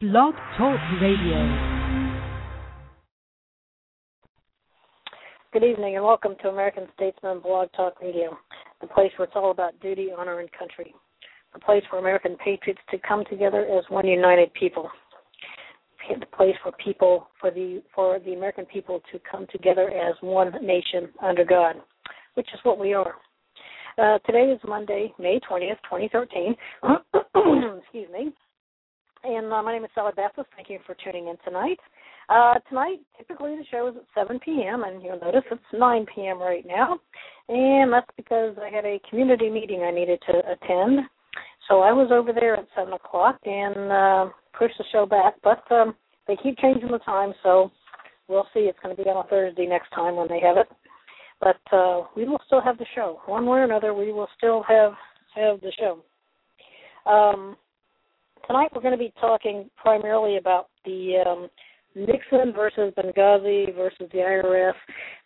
Blog Talk Radio. Good evening and welcome to American Statesman Blog Talk Radio, the place where it's all about duty, honor, and country, the place for American patriots to come together as one united people, the place for the American people to come together as one nation under God, which is what we are. Today is Monday, May 20th, 2013. Excuse me. And my name is Sally Baptist. Thank you for tuning in tonight. Tonight, typically the show is at 7 p.m., and you'll notice it's 9 p.m. right now. And that's because I had a community meeting I needed to attend. So I was over there at 7 o'clock and pushed the show back. But they keep changing the time, so we'll see. It's going to be on a Thursday next time when they have it. But we will still have the show. One way or another, we will still have the show. Tonight we're going to be talking primarily about the Nixon versus Benghazi versus the IRS,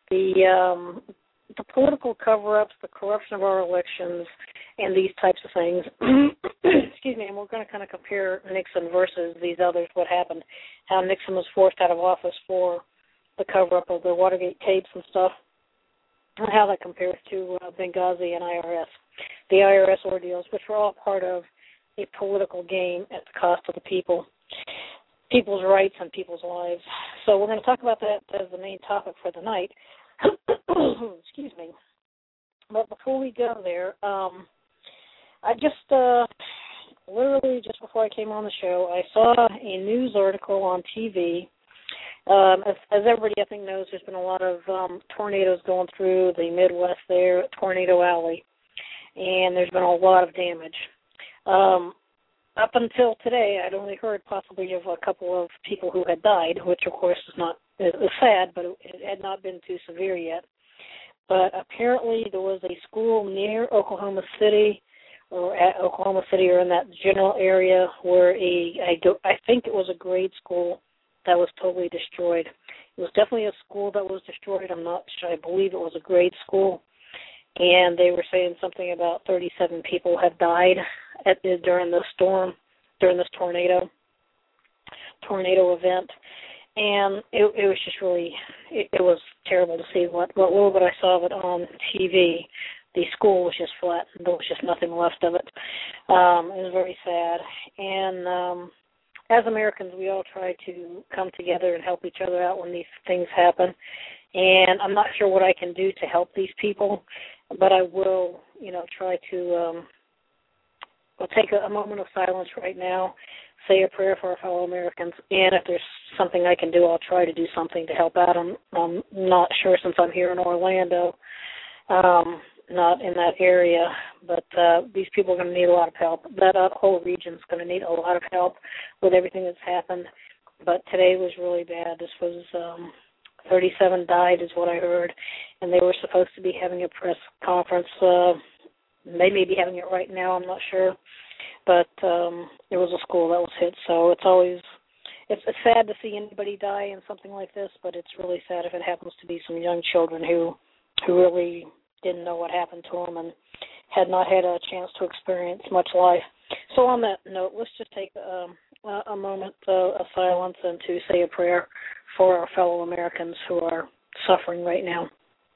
the political cover-ups, the corruption of our elections, and these types of things. Excuse me, and we're going to kind of compare Nixon versus these others, what happened, how Nixon was forced out of office for the cover-up of the Watergate tapes and stuff, and how that compares to Benghazi and IRS, the IRS ordeals, which were all part of a political game at the cost of the people's rights and people's lives. So we're going to talk about that as the main topic for the night. Excuse me. But before we go there, I just literally just before I came on the show, I saw a news article on TV. As everybody I think knows, there's been a lot of tornadoes going through the Midwest there at Tornado Alley, and there's been a lot of damage. Up until today, I'd only heard possibly of a couple of people who had died, which of course is sad, but it had not been too severe yet. But apparently there was a school near Oklahoma City, or at Oklahoma City, or in that general area, where I think it was a grade school that was totally destroyed. It was definitely a school that was destroyed. I'm not sure. I believe it was a grade school. And they were saying something about 37 people have died during this storm, during this tornado event. And it was just really, it was terrible to see what little bit I saw of it on TV. The school was just flat. There was just nothing left of it. It was very sad. And as Americans, we all try to come together and help each other out when these things happen. And I'm not sure what I can do to help these people, but I will, try to I'll take a moment of silence right now, say a prayer for our fellow Americans, and if there's something I can do, I'll try to do something to help out. I'm not sure since I'm here in Orlando, not in that area, but these people are going to need a lot of help. That whole region's going to need a lot of help with everything that's happened, but today was really bad. This was 37 died is what I heard, and they were supposed to be having a press conference. They may be having it right now, I'm not sure, but it was a school that was hit, so it's sad to see anybody die in something like this, but it's really sad if it happens to be some young children who really didn't know what happened to them and had not had a chance to experience much life. So on that note, let's just take a moment of silence and to say a prayer for our fellow Americans who are suffering right now.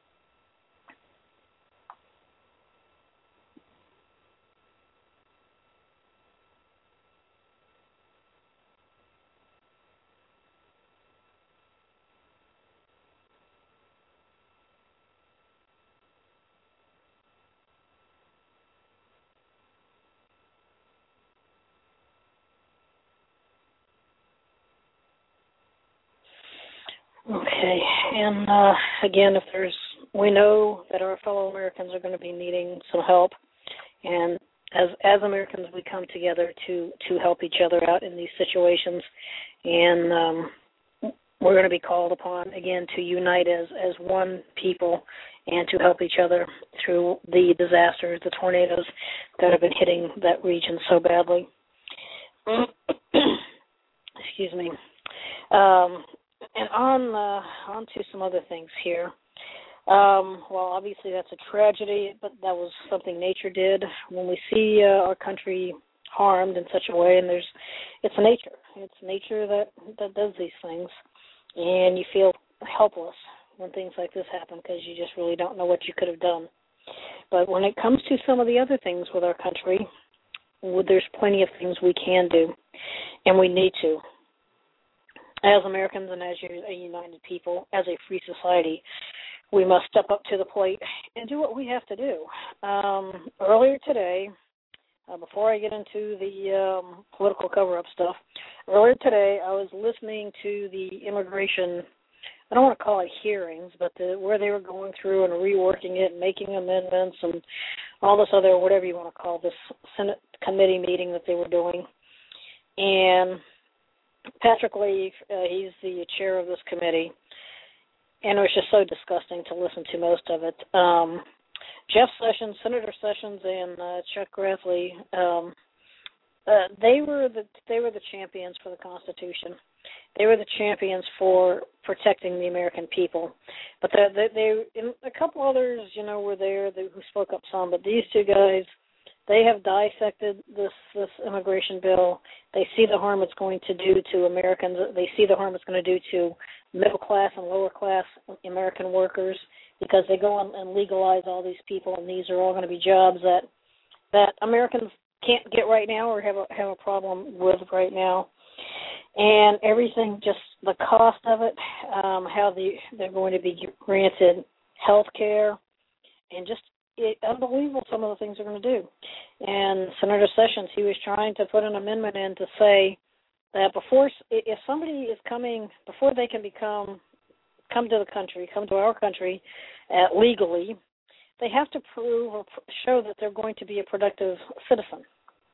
Okay, and again, we know that our fellow Americans are going to be needing some help, and as Americans, we come together to help each other out in these situations, and we're going to be called upon again to unite as one people and to help each other through the disasters, the tornadoes that have been hitting that region so badly. Excuse me. And on to some other things here. Well, obviously that's a tragedy, but that was something nature did. When we see our country harmed in such a way, and it's nature. It's nature that does these things, and you feel helpless when things like this happen because you just really don't know what you could have done. But when it comes to some of the other things with our country, there's plenty of things we can do, and we need to. As Americans and as a united people, as a free society, we must step up to the plate and do what we have to do. Earlier today, before I get into the political cover-up stuff, earlier today I was listening to the immigration, I don't want to call it hearings, but where they were going through and reworking it and making amendments and all this other, whatever you want to call this, Senate committee meeting that they were doing. And Patrick Leahy, he's the chair of this committee, and it was just so disgusting to listen to most of it. Jeff Sessions, Senator Sessions, and Chuck Grassley, they were the champions for the Constitution. They were the champions for protecting the American people. But they and a couple others, were there who spoke up some. But these two guys, they have dissected this immigration bill. They see the harm it's going to do to Americans. They see the harm it's going to do to middle class and lower class American workers, because they go and legalize all these people, and these are all going to be jobs that Americans can't get right now or have a problem with right now. And everything, just the cost of it, how they're going to be granted health care, and just unbelievable some of the things they're going to do. And Senator Sessions, he was trying to put an amendment in to say that if somebody is coming, before they can come to the country, come to our country legally, they have to prove or show that they're going to be a productive citizen.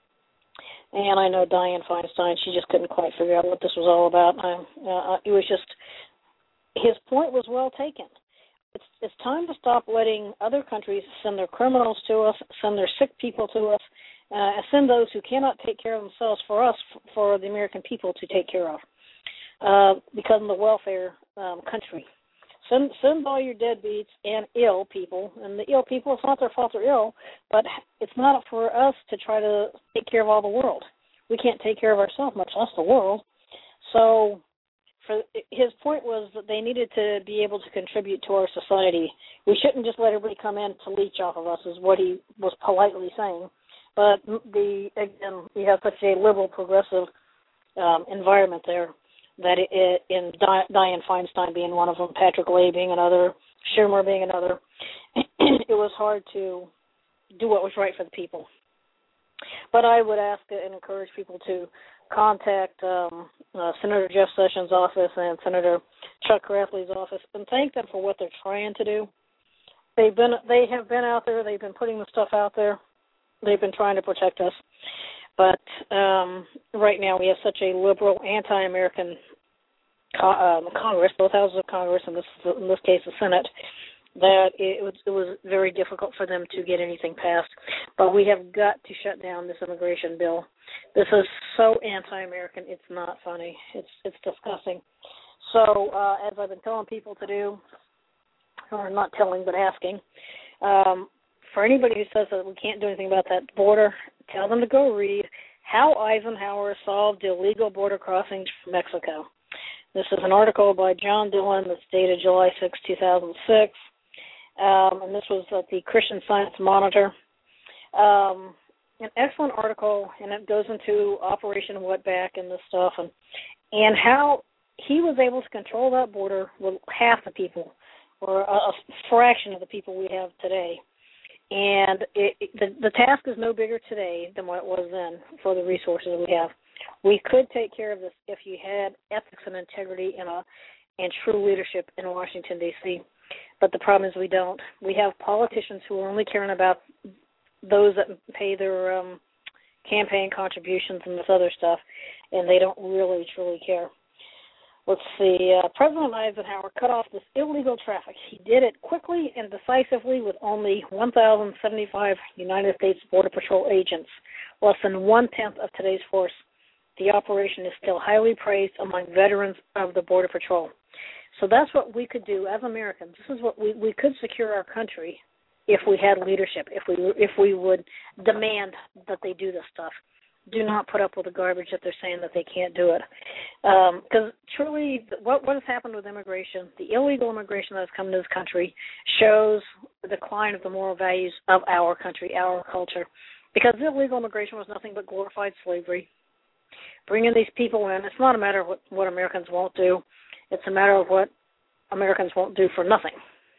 And I know Dianne Feinstein, she just couldn't quite figure out what this was all about. It was just, his point was well taken. It's time to stop letting other countries send their criminals to us, send their sick people to us, send those who cannot take care of themselves for us, for the American people to take care of. Become the welfare country. Send all your deadbeats and ill people. And the ill people, it's not their fault they're ill, but it's not for us to try to take care of all the world. We can't take care of ourselves, much less the world. So his point was that they needed to be able to contribute to our society. We shouldn't just let everybody come in to leech off of us, is what he was politely saying. But again, we have such a liberal, progressive environment there, that in Dianne Feinstein being one of them, Patrick Leahy being another, Schumer being another, it was hard to do what was right for the people. But I would ask and encourage people to contact Senator Jeff Sessions' office and Senator Chuck Grassley's office and thank them for what they're trying to do. They have been out there. They've been putting the stuff out there. They've been trying to protect us. But right now we have such a liberal, anti-American Congress, both houses of Congress, and in this case the Senate, that it was very difficult for them to get anything passed. But we have got to shut down this immigration bill. This is so anti-American, it's not funny. It's disgusting. So as I've been telling people to do, or not telling but asking, for anybody who says that we can't do anything about that border, tell them to go read How Eisenhower Solved Illegal Border Crossings from Mexico. This is an article by John Dillon that's dated July 6, 2006, and this was at the Christian Science Monitor. An excellent article, and it goes into Operation Wetback and this stuff, and how he was able to control that border with half the people, or a fraction of the people we have today. And the task is no bigger today than what it was then for the resources we have. We could take care of this if you had ethics and integrity and true leadership in Washington, D.C., but the problem is we don't. We have politicians who are only caring about those that pay their campaign contributions and this other stuff, and they don't really, truly care. Let's see. President Eisenhower cut off this illegal traffic. He did it quickly and decisively with only 1,075 United States Border Patrol agents, less than one-tenth of today's force. The operation is still highly praised among veterans of the Border Patrol. So that's what we could do as Americans. This is what we could secure our country if we had leadership, if we would demand that they do this stuff. do not put up with the garbage that they're saying that they can't do it. Because truly, what has happened with immigration, the illegal immigration that has come to this country, shows the decline of the moral values of our country, our culture. Because illegal immigration was nothing but glorified slavery. Bringing these people in, it's not a matter of what Americans won't do. It's a matter of what Americans won't do for nothing,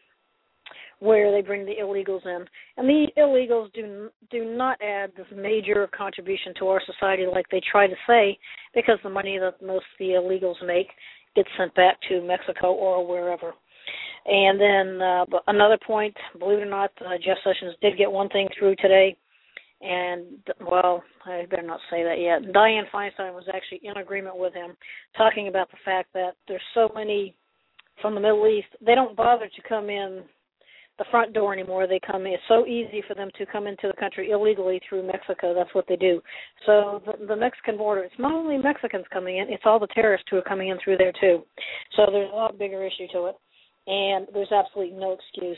where they bring the illegals in. And the illegals do not add this major contribution to our society like they try to say, because the money that most of the illegals make gets sent back to Mexico or wherever. And then another point, believe it or not, Jeff Sessions did get one thing through today. And, well, I better not say that yet. Dianne Feinstein was actually in agreement with him, talking about the fact that there's so many from the Middle East, they don't bother to come in the front door anymore. They come in. It's so easy for them to come into the country illegally through Mexico. That's what they do. So the Mexican border, it's not only Mexicans coming in, it's all the terrorists who are coming in through there too. So there's a lot bigger issue to it, and there's absolutely no excuse.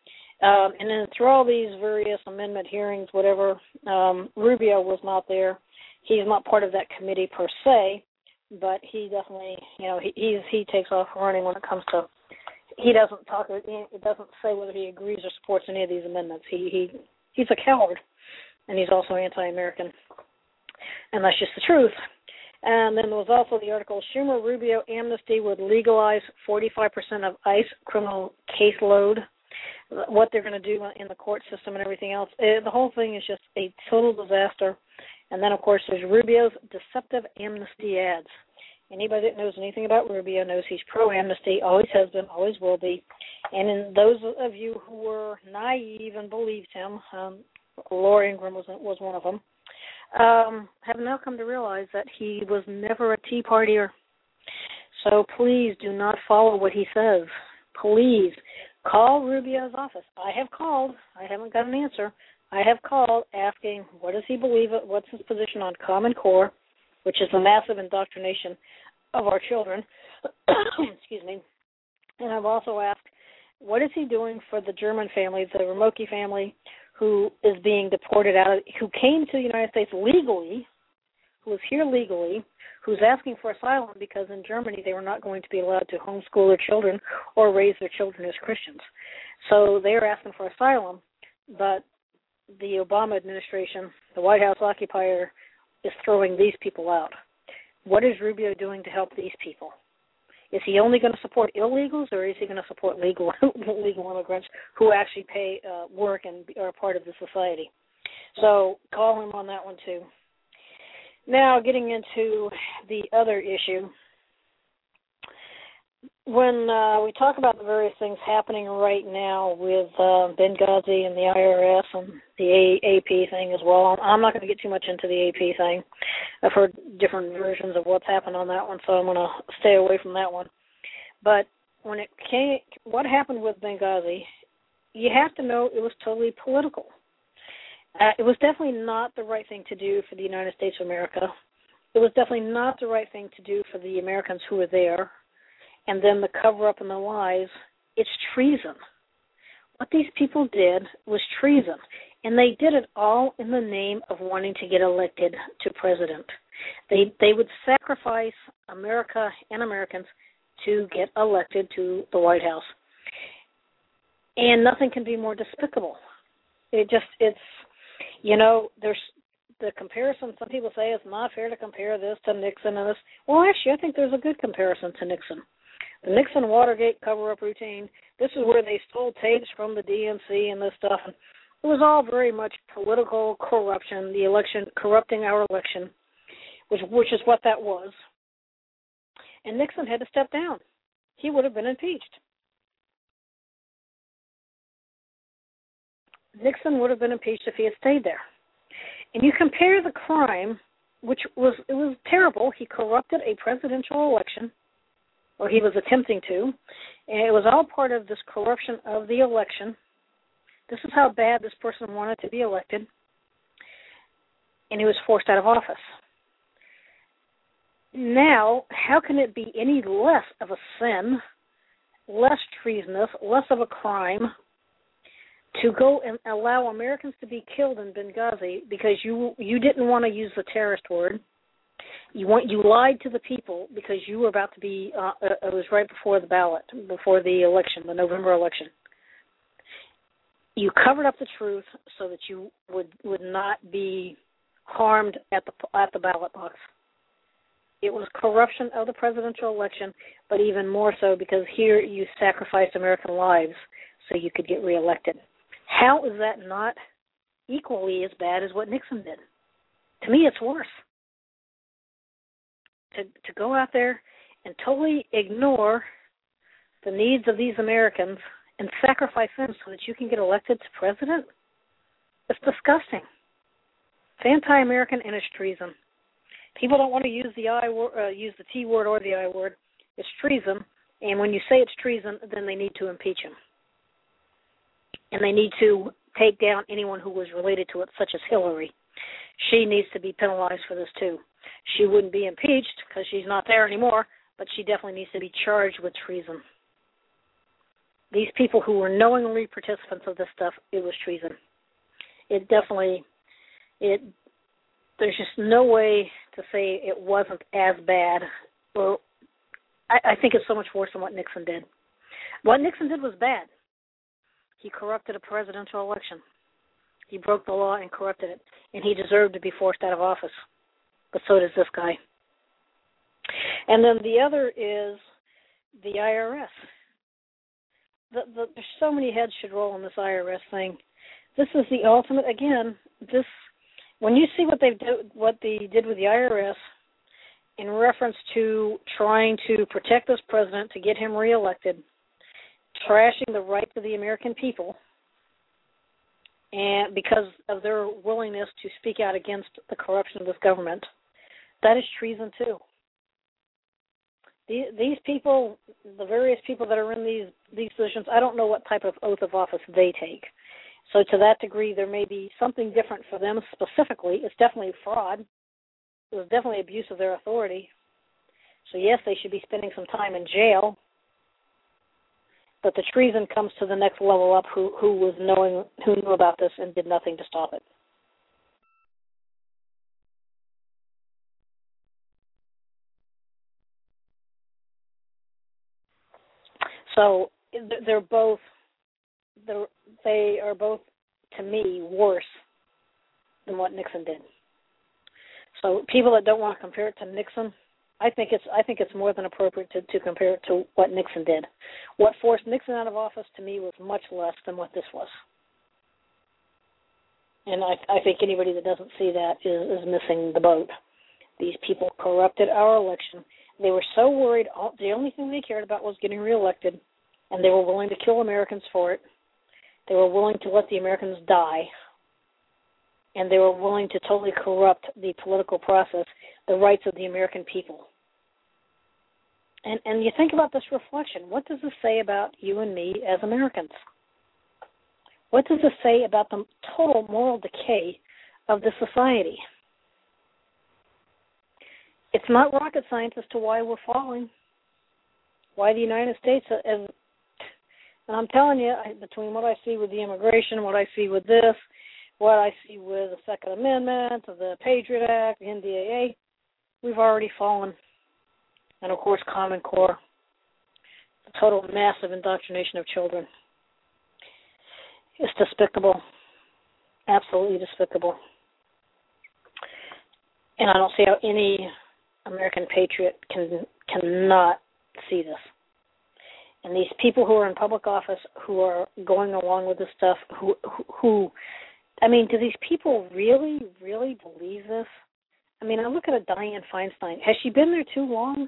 And then through all these various amendment hearings, whatever, Rubio was not there. He's not part of that committee per se, but he definitely, he takes off running when it comes to. He doesn't talk. It doesn't say whether he agrees or supports any of these amendments. He's a coward, and he's also anti-American, and that's just the truth. And then there was also the article, Schumer Rubio amnesty would legalize 45% of ICE criminal caseload. What they're going to do in the court system and everything else. The whole thing is just a total disaster. And then, of course, there's Rubio's deceptive amnesty ads. Anybody that knows anything about Rubio knows he's pro-amnesty, always has been, always will be. And in those of you who were naive and believed him, Laura Ingraham was one of them, have now come to realize that he was never a Tea Partier. So please do not follow what he says. Please. Call Rubio's office. I have called. I haven't got an answer. I have called asking what does he believe, what's his position on Common Core, which is the massive indoctrination of our children. Excuse me. And I've also asked, what is he doing for the German family, the Ramoki family, who is being deported out, who came to the United States legally, who is here legally, who's asking for asylum because in Germany they were not going to be allowed to homeschool their children or raise their children as Christians. So they are asking for asylum, but the Obama administration, the White House occupier, is throwing these people out. What is Rubio doing to help these people? Is he only going to support illegals, or is he going to support legal immigrants who actually pay work and are part of the society? So call him on that one too. Now, getting into the other issue, when we talk about the various things happening right now with Benghazi and the IRS and the AP thing as well, I'm not going to get too much into the AP thing. I've heard different versions of what's happened on that one, so I'm going to stay away from that one. But when it came, what happened with Benghazi, you have to know it was totally political. It was definitely not the right thing to do for the United States of America. It was definitely not the right thing to do for the Americans who were there. And then the cover-up and the lies, it's treason. What these people did was treason. And they did it all in the name of wanting to get elected to president. They would sacrifice America and Americans to get elected to the White House. And nothing can be more despicable. There's the comparison. Some people say it's not fair to compare this to Nixon and this. Well, actually, I think there's a good comparison to Nixon. The Nixon Watergate cover-up routine, this is where they stole tapes from the DNC and this stuff. And it was all very much political corruption, the election, corrupting our election, which is what that was. And Nixon had to step down. He would have been impeached. Nixon would have been impeached if he had stayed there. And you compare the crime, it was terrible. He corrupted a presidential election, or he was attempting to, and it was all part of this corruption of the election. This is how bad this person wanted to be elected, and he was forced out of office. Now, how can it be any less of a sin, less treasonous, less of a crime to go and allow Americans to be killed in Benghazi because you didn't want to use the terrorist word. You lied to the people because you were about to be. It was right before the ballot, before the election, the November election. You covered up the truth so that you would not be harmed at the ballot box. It was corruption of the presidential election, but even more so because here you sacrificed American lives so you could get reelected. How is that not equally as bad as what Nixon did? To me, it's worse. To go out there and totally ignore the needs of these Americans and sacrifice them so that you can get elected to president, it's disgusting. It's anti-American and it's treason. People don't want to use use the T word or the I word. It's treason, and when you say it's treason, then they need to impeach him. And they need to take down anyone who was related to it, such as Hillary. She needs to be penalized for this too. She wouldn't be impeached because she's not there anymore, but she definitely needs to be charged with treason. These people who were knowingly participants of this stuff, it was treason. There's just no way to say it wasn't as bad. Well, I think it's so much worse than what Nixon did. What Nixon did was bad. He corrupted a presidential election. He broke the law and corrupted it, and he deserved to be forced out of office. But so does this guy. And then the other is the IRS. There's so many heads should roll in this IRS thing. This is the ultimate. Again, when you see what they did with the IRS in reference to trying to protect this president to get him reelected, trashing the rights of the American people, and because of their willingness to speak out against the corruption of this government, that is treason too. These people, the various people that are in these positions, I don't know what type of oath of office they take. So to that degree, there may be something different for them specifically. It's definitely fraud. It was definitely abuse of their authority. So yes, they should be spending some time in jail. But the treason comes to the next level up who knew about this and did nothing to stop it. So they are both, to me, worse than what Nixon did. So people that don't want to compare it to Nixon, I think it's more than appropriate to compare it to what Nixon did. What forced Nixon out of office to me was much less than what this was. And I think anybody that doesn't see that is missing the boat. These people corrupted our election. They were so worried, the only thing they cared about was getting reelected, and they were willing to kill Americans for it. They were willing to let the Americans die, and they were willing to totally corrupt the political process, the rights of the American people. And you think about this reflection. What does this say about you and me as Americans? What does this say about the total moral decay of the society? It's not rocket science as to why we're falling, why the United States, and I'm telling you, between what I see with the immigration, what I see with this, what I see with the Second Amendment, the Patriot Act, the NDAA, we've already fallen. And, of course, Common Core, the total massive indoctrination of children. It's despicable, absolutely despicable. And I don't see how any American patriot cannot see this. And these people who are in public office who are going along with this stuff, who I mean, do these people really, really believe this? I mean, I look at a Dianne Feinstein. Has she been there too long?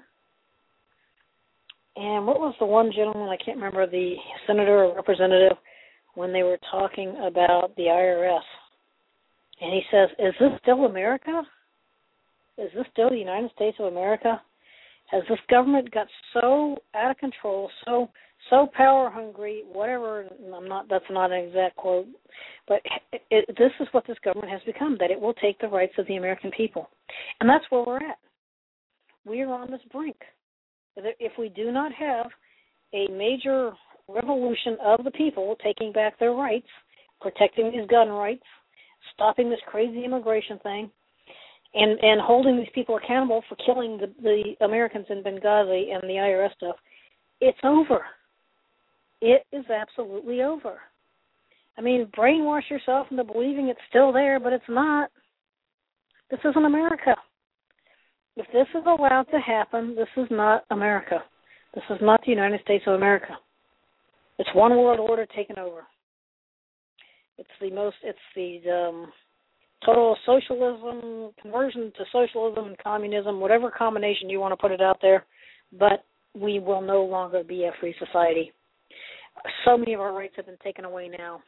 And what was the one gentleman, I can't remember, the senator or representative, when they were talking about the IRS? And he says, is this still America? Is this still the United States of America? Has this government got so out of control, so power hungry, whatever, that's not an exact quote, but this is what this government has become, that it will take the rights of the American people. And that's where we're at. We are on this brink. If we do not have a major revolution of the people taking back their rights, protecting these gun rights, stopping this crazy immigration thing, and holding these people accountable for killing the Americans in Benghazi and the IRS stuff, it's over. It is absolutely over. I mean, brainwash yourself into believing it's still there, but it's not. This isn't America. If this is allowed to happen, this is not America. This is not the United States of America. It's one world order taken over. It's the total socialism, conversion to socialism and communism, whatever combination you want to put it out there, but we will no longer be a free society. So many of our rights have been taken away now.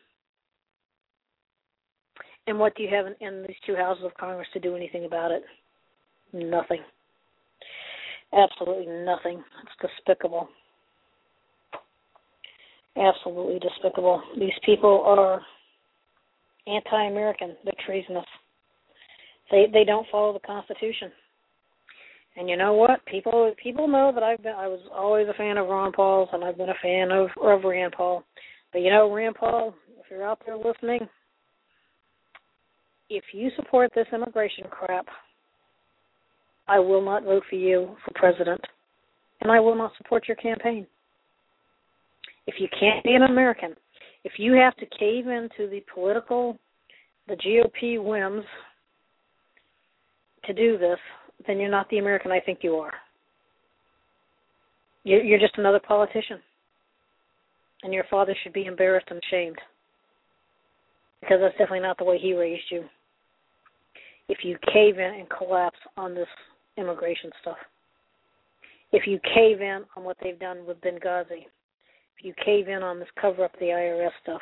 And what do you have in these two houses of Congress to do anything about it? Nothing. Absolutely nothing. It's despicable. Absolutely despicable. These people are anti-American. They're treasonous. They don't follow the Constitution. And you know what? People know that I was always a fan of Ron Paul's, and I've been a fan of Rand Paul. But you know, Rand Paul, if you're out there listening, if you support this immigration crap, I will not vote for you for president, and I will not support your campaign. If you can't be an American, if you have to cave into the GOP whims to do this, then you're not the American I think you are. You're just another politician, and your father should be embarrassed and ashamed, because that's definitely not the way he raised you. If you cave in and collapse on this immigration stuff, if you cave in on what they've done with Benghazi, if you cave in on this cover-up of the IRS stuff,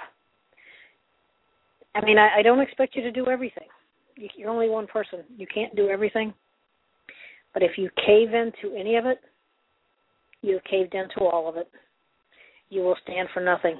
I mean, I don't expect you to do everything. You're only one person. You can't do everything. But if you cave into any of it, you've caved into all of it. You will stand for nothing.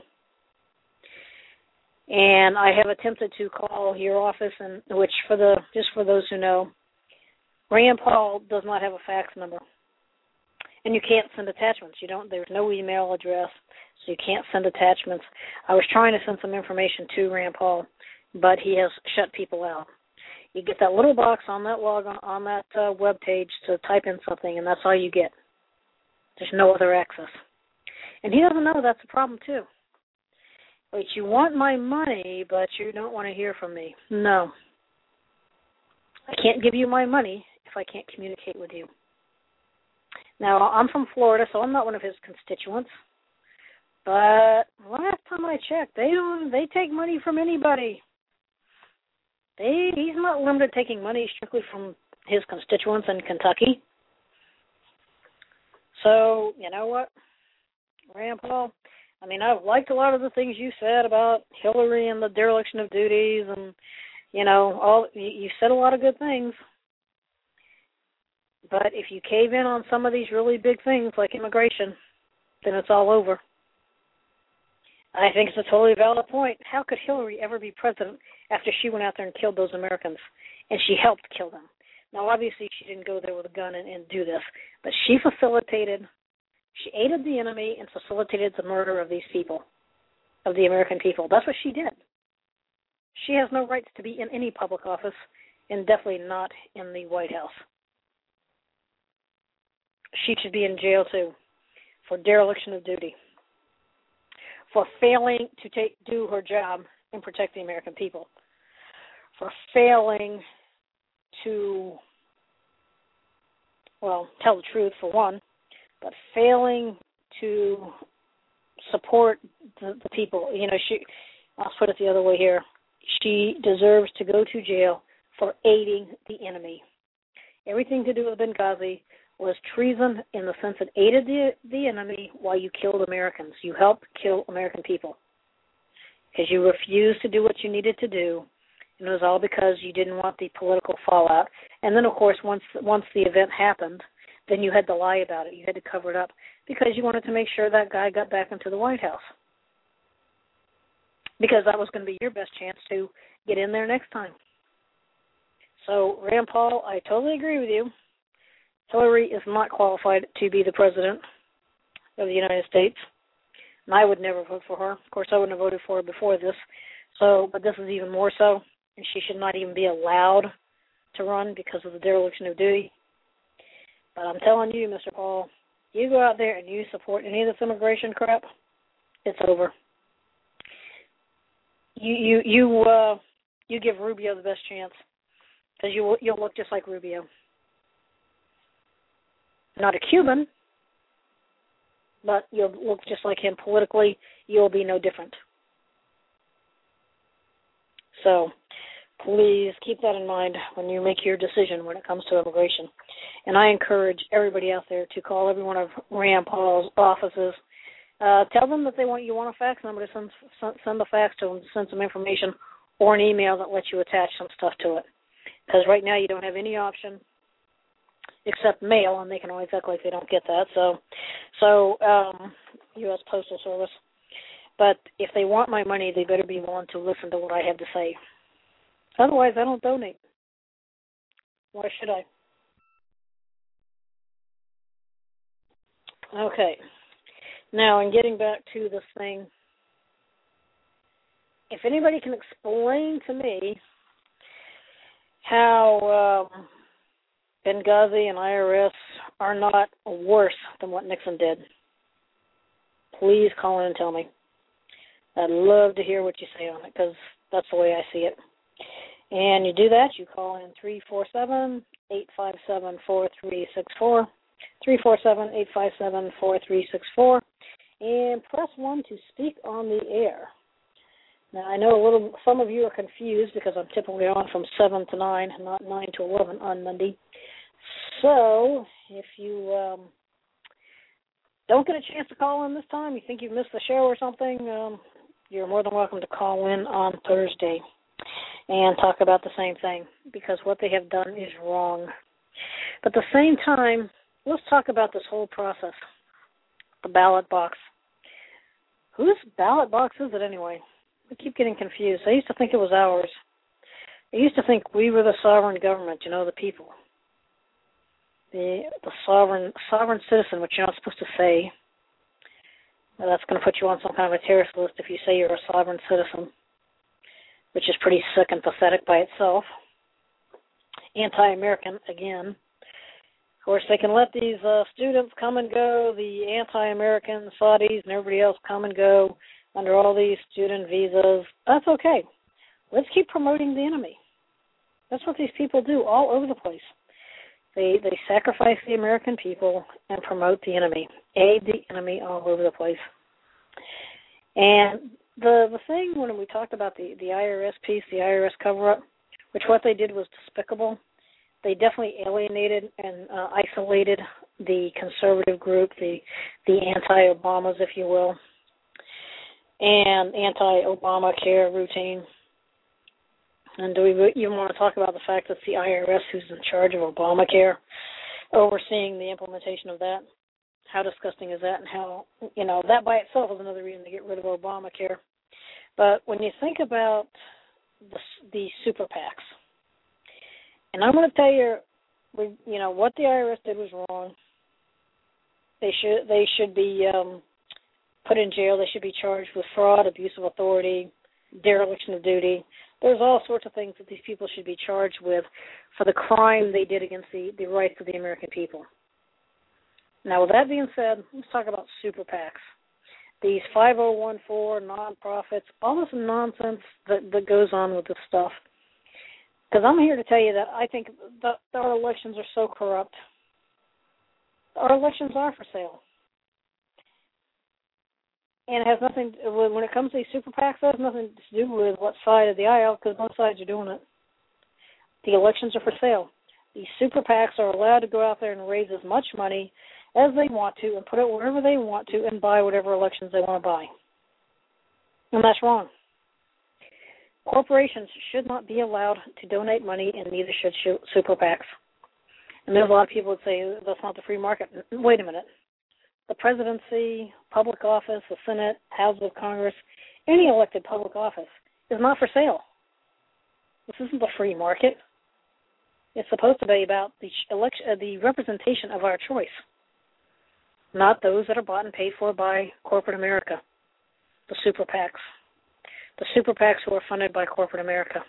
And I have attempted to call your office, and which just for those who know, Rand Paul does not have a fax number, and you can't send attachments. There's no email address, so you can't send attachments. I was trying to send some information to Rand Paul, but he has shut people out. You get that little box on that on that web page to type in something, and that's all you get. There's no other access, and he doesn't know that's a problem too. But you want my money, but you don't want to hear from me. No. I can't give you my money if I can't communicate with you. Now, I'm from Florida, so I'm not one of his constituents. But last time I checked, they take money from anybody. He's not limited to taking money strictly from his constituents in Kentucky. So, you know what, Rand Paul? I mean, I've liked a lot of the things you said about Hillary and the dereliction of duties, and you said a lot of good things. But if you cave in on some of these really big things like immigration, then it's all over. I think it's a totally valid point. How could Hillary ever be president after she went out there and killed those Americans, and she helped kill them? Now, obviously, she didn't go there with a gun and do this, but she aided the enemy and facilitated the murder of these people, of the American people. That's what she did. She has no rights to be in any public office, and definitely not in the White House. She should be in jail, too, for dereliction of duty, for failing to do her job and protect the American people, for failing to, tell the truth, for one, but failing to support the people. I'll put it the other way here. She deserves to go to jail for aiding the enemy. Everything to do with Benghazi was treason in the sense it aided the enemy while you killed Americans. You helped kill American people because you refused to do what you needed to do, and it was all because you didn't want the political fallout. And then, of course, once the event happened, then you had to lie about it. You had to cover it up because you wanted to make sure that guy got back into the White House, because that was going to be your best chance to get in there next time. So, Rand Paul, I totally agree with you. Hillary is not qualified to be the president of the United States, and I would never vote for her. Of course, I wouldn't have voted for her before this, So, but this is even more so, and she should not even be allowed to run because of the dereliction of duty. But I'm telling you, Mr. Paul, you go out there and you support any of this immigration crap, it's over. You give Rubio the best chance because you'll look just like Rubio. Not a Cuban, but you'll look just like him politically. You'll be no different. So please keep that in mind when you make your decision when it comes to immigration. And I encourage everybody out there to call every one of Rand Paul's offices. Tell them that you want a fax number to send the fax to them, to send some information, or an email that lets you attach some stuff to it. Because right now you don't have any option except mail, and they can always act like they don't get that. So U.S. Postal Service. But if they want my money, they better be willing to listen to what I have to say. Otherwise, I don't donate. Why should I? Okay. Now, in getting back to this thing, if anybody can explain to me how Benghazi and IRS are not worse than what Nixon did, please call in and tell me. I'd love to hear what you say on it because that's the way I see it. And you do that, you call in 347-857-4364, 347-857-4364, and press 1 to speak on the air. Now, I know some of you are confused because I'm typically on from 7 to 9, not 9 to 11 on Monday. So, if you don't get a chance to call in this time, you think you've missed the show or something, you're more than welcome to call in on Thursday and talk about the same thing, because what they have done is wrong. But at the same time, let's talk about this whole process, the ballot box. Whose ballot box is it anyway? I keep getting confused. I used to think it was ours. I used to think we were the sovereign government, the people. The sovereign citizen, which you're not supposed to say. Now, that's going to put you on some kind of a terrorist list if you say you're a sovereign citizen, which is pretty sick and pathetic by itself. Anti-American, again. Of course, they can let these students come and go, the anti-American Saudis and everybody else come and go under all these student visas. That's okay. Let's keep promoting the enemy. That's what these people do all over the place. They sacrifice the American people and promote the enemy, aid the enemy all over the place. And the thing when we talked about the IRS piece, the IRS cover-up, which what they did was despicable. They definitely alienated and isolated the conservative group, the anti-Obamas, if you will, and anti-Obamacare routine. And do we even want to talk about the fact that it's the IRS who's in charge of Obamacare, overseeing the implementation of that? How disgusting is that? And how, that by itself is another reason to get rid of Obamacare. But when you think about the super PACs, and I'm going to tell you, what the IRS did was wrong. They should be put in jail. They should be charged with fraud, abuse of authority, dereliction of duty. There's all sorts of things that these people should be charged with for the crime they did against the rights of the American people. Now, with that being said, let's talk about super PACs. These 5014 nonprofits, all this nonsense that goes on with this stuff. Because I'm here to tell you that I think that our elections are so corrupt. Our elections are for sale. And it has nothing, when it comes to these super PACs, it has nothing to do with what side of the aisle, because both sides are doing it. The elections are for sale. These super PACs are allowed to go out there and raise as much money as they want to and put it wherever they want to and buy whatever elections they want to buy. And that's wrong. Corporations should not be allowed to donate money, and neither should super PACs. And there's a lot of people that say that's not the free market. Wait a minute. The presidency, public office, the Senate, House of Congress, any elected public office is not for sale. This isn't the free market. It's supposed to be about the representation of our choice, not those that are bought and paid for by corporate America, the super PACs. the super PACs who are funded by corporate America.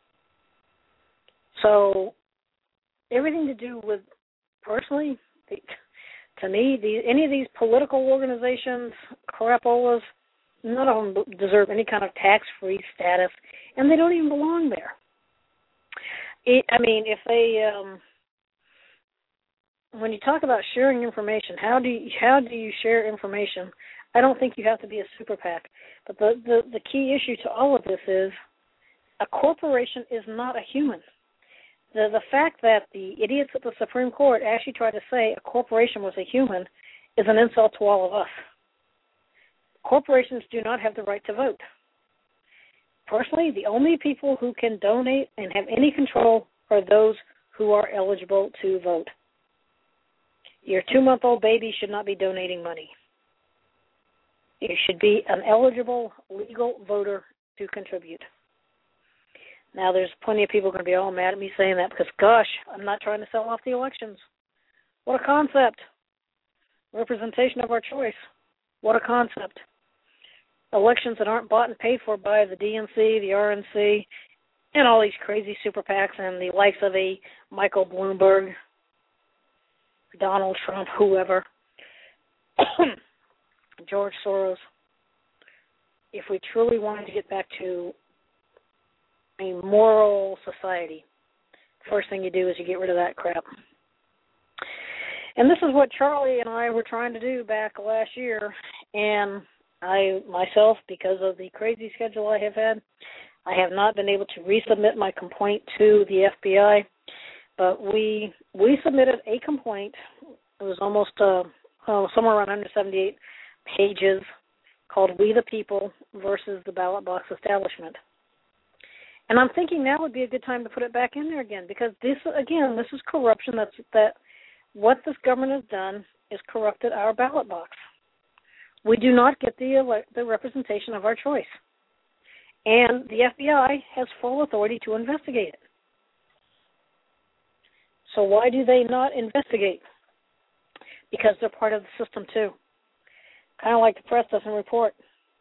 So everything to do with, personally, to me, any of these political organizations, crapolas, none of them deserve any kind of tax-free status, and they don't even belong there. If they, when you talk about sharing information, how do you share information? I don't think you have to be a super PAC. But the key issue to all of this is a corporation is not a human. The fact that the idiots at the Supreme Court actually tried to say a corporation was a human is an insult to all of us. Corporations do not have the right to vote. Personally, the only people who can donate and have any control are those who are eligible to vote. Your 2-month-old baby should not be donating money. You should be an eligible, legal voter to contribute. Now, there's plenty of people going to be all mad at me saying that because, gosh, I'm not trying to sell off the elections. What a concept. Representation of our choice. What a concept. Elections that aren't bought and paid for by the DNC, the RNC, and all these crazy super PACs and the likes of a Michael Bloomberg, Donald Trump, whoever, George Soros. If we truly wanted to get back to a moral society, the first thing you do is you get rid of that crap. And this is what Charlie and I were trying to do back last year, and I myself, because of the crazy schedule I have had, I have not been able to resubmit my complaint to the FBI, but we submitted a complaint. It was almost somewhere around 178 pages called We the People versus the Ballot Box Establishment. And I'm thinking now would be a good time to put it back in there again because this is corruption. That what this government has done is corrupted our ballot box. We do not get the representation of our choice. And the FBI has full authority to investigate it. So why do they not investigate? Because they're part of the system too. Kind of like the press doesn't report.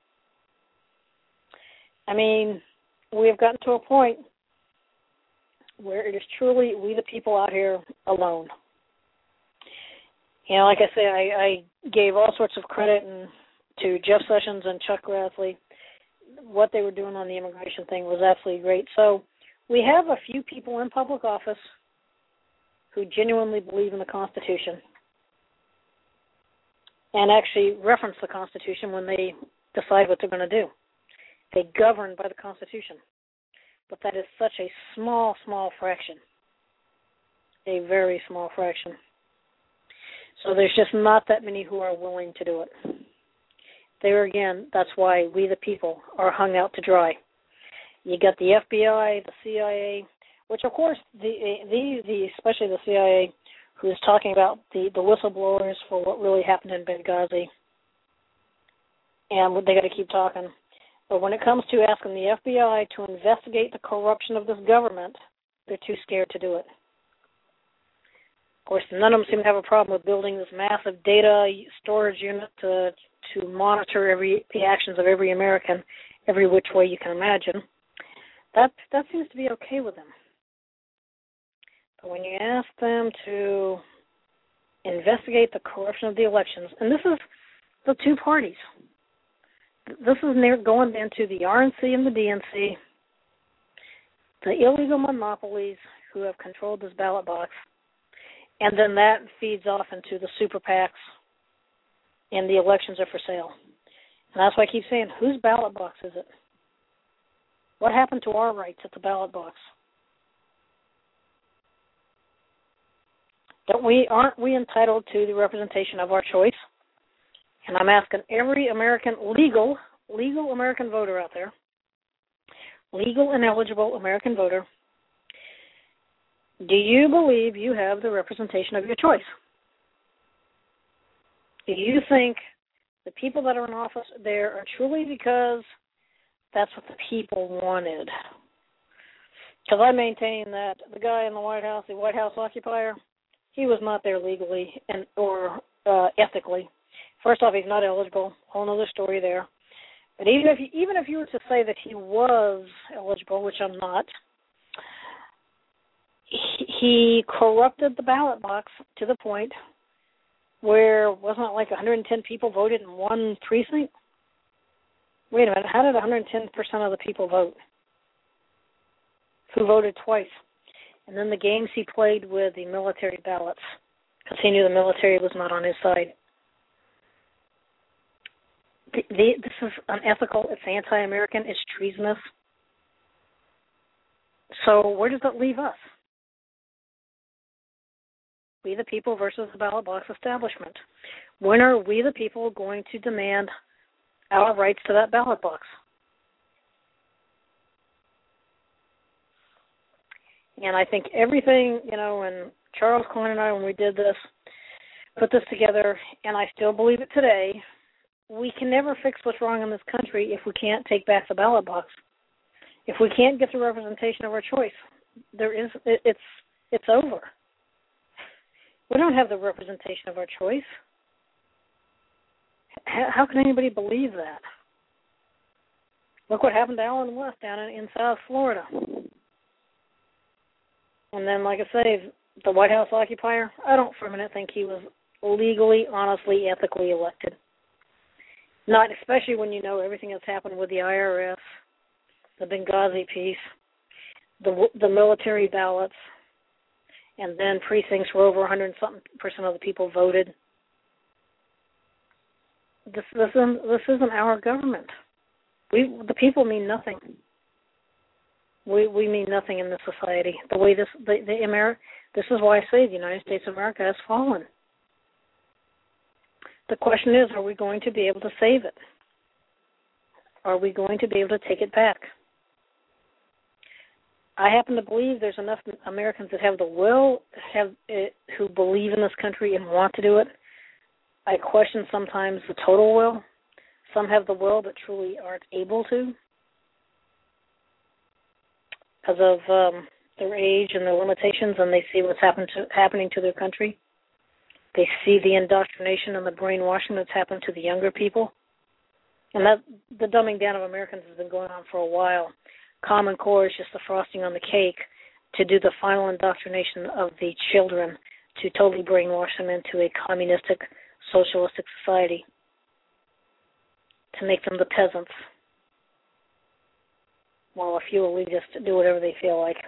I mean, we have gotten to a point where it is truly we the people out here alone. You know, like I say, I gave all sorts of credit to Jeff Sessions and Chuck Grassley. What they were doing on the immigration thing was absolutely great. So we have a few people in public office who genuinely believe in the Constitution and actually reference the Constitution when they decide what they're going to do. They govern by the Constitution. But that is such a small, small fraction, a very small fraction. So there's just not that many who are willing to do it. There again, that's why we the people are hung out to dry. You got the FBI, the CIA, which of course, especially the CIA, who is talking about the whistleblowers for what really happened in Benghazi. And they got to keep talking. But when it comes to asking the FBI to investigate the corruption of this government, they're too scared to do it. Of course, none of them seem to have a problem with building this massive data storage unit to monitor the actions of every American, every which way you can imagine. That seems to be okay with them. But when you ask them to investigate the corruption of the elections, and this is the two parties. This is going into the RNC and the DNC, the illegal monopolies who have controlled this ballot box, and then that feeds off into the super PACs, and the elections are for sale. And that's why I keep saying, whose ballot box is it? What happened to our rights at the ballot box? Aren't we entitled to the representation of our choice? And I'm asking every American, legal American voter out there, legal and eligible American voter, do you believe you have the representation of your choice? Do you think the people that are in office there are truly because that's what the people wanted? Because I maintain that the guy in the White House, the White House occupier, he was not there legally or ethically. First off, he's not eligible. Whole other story there. But even if you were to say that he was eligible, which I'm not, he corrupted the ballot box to the point where wasn't it like 110 people voted in one precinct? Wait a minute, how did 110% of the people vote? Who voted twice? And then the games he played with the military ballots, because he knew the military was not on his side. This is unethical, it's anti-American, it's treasonous. So where does it leave us? We the people versus the ballot box establishment. When are we the people going to demand our rights to that ballot box? And I think everything, when Charles Klein and I, when we did this, put this together, and I still believe it today, we can never fix what's wrong in this country if we can't take back the ballot box. If we can't get the representation of our choice, it's over. We don't have the representation of our choice. How can anybody believe that? Look what happened to Allen West down in South Florida. And then, like I say, the White House occupier, I don't for a minute think he was legally, honestly, ethically elected. Not especially when you know everything that's happened with the IRS, the Benghazi piece, the military ballots, and then precincts where over 100-something% of the people voted. This isn't our government. The people mean nothing. We mean nothing in this society. The way this is why I say the United States of America has fallen. The question is, are we going to be able to save it? Are we going to be able to take it back? I happen to believe there's enough Americans that have the will, who believe in this country and want to do it. I question sometimes the total will. Some have the will but truly aren't able to because of their age and their limitations, and they see what's happening to their country. They see the indoctrination and the brainwashing that's happened to the younger people. And that the dumbing down of Americans has been going on for a while. Common Core is just the frosting on the cake to do the final indoctrination of the children, to totally brainwash them into a communistic, socialistic society, to make them the peasants, while a few elitists do whatever they feel like.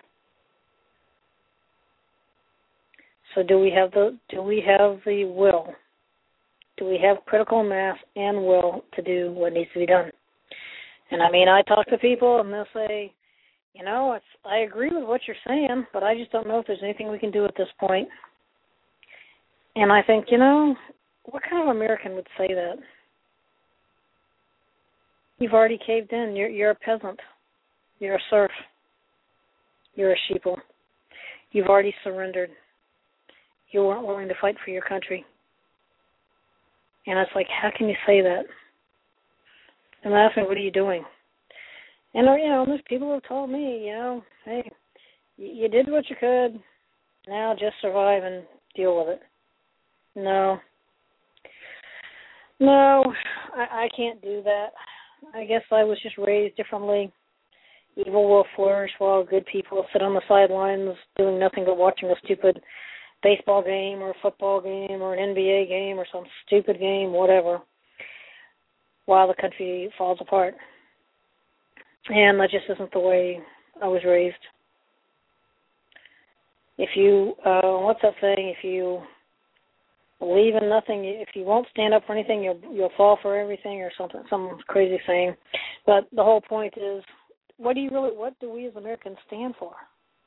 So do we have the will? Do we have critical mass and will to do what needs to be done? And I talk to people and they'll say, I agree with what you're saying, but I just don't know if there's anything we can do at this point. And I think, what kind of American would say that? You've already caved in. You're a peasant. You're a serf. You're a sheeple. You've already surrendered. You weren't willing to fight for your country. And it's like, how can you say that? And they ask me, what are you doing? And, there's people who have told me, hey, you did what you could. Now just survive and deal with it. No, I can't do that. I guess I was just raised differently. Evil will flourish while good people sit on the sidelines doing nothing but watching a stupid baseball game or a football game or an NBA game or some stupid game, whatever, while the country falls apart. And that just isn't the way I was raised. If you, what's that saying? If you believe in nothing, if you won't stand up for anything, you'll fall for everything, or something, some crazy saying. But the whole point is, what do we as Americans stand for?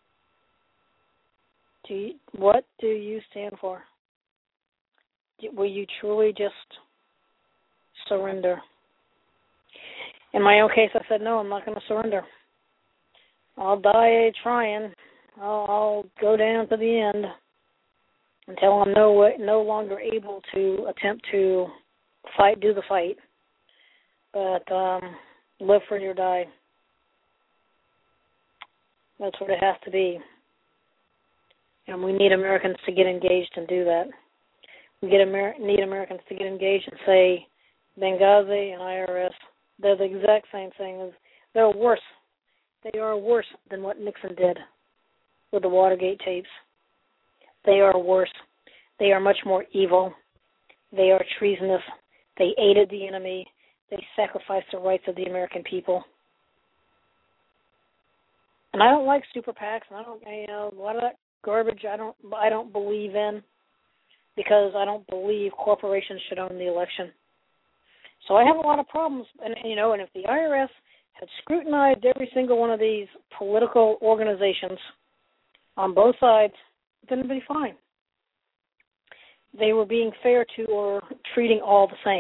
What do you stand for? Will you truly just surrender? In my own case, I said, no, I'm not going to surrender. I'll die trying. I'll go down to the end until I'm no longer able to attempt to do the fight. But live free or die. That's what it has to be. And we need Americans to get engaged and do that. We need Americans to get engaged and say, Benghazi and IRS, They're the exact same thing. They're worse. They are worse than what Nixon did with the Watergate tapes. They are worse. They are much more evil. They are treasonous. They aided the enemy. They sacrificed the rights of the American people. And I don't like super PACs. And a lot of that garbage I don't believe in, because I don't believe corporations should own the election. So I have a lot of problems. And if the IRS had scrutinized every single one of these political organizations on both sides, then it'd be fine. They were being fair to or treating all the same.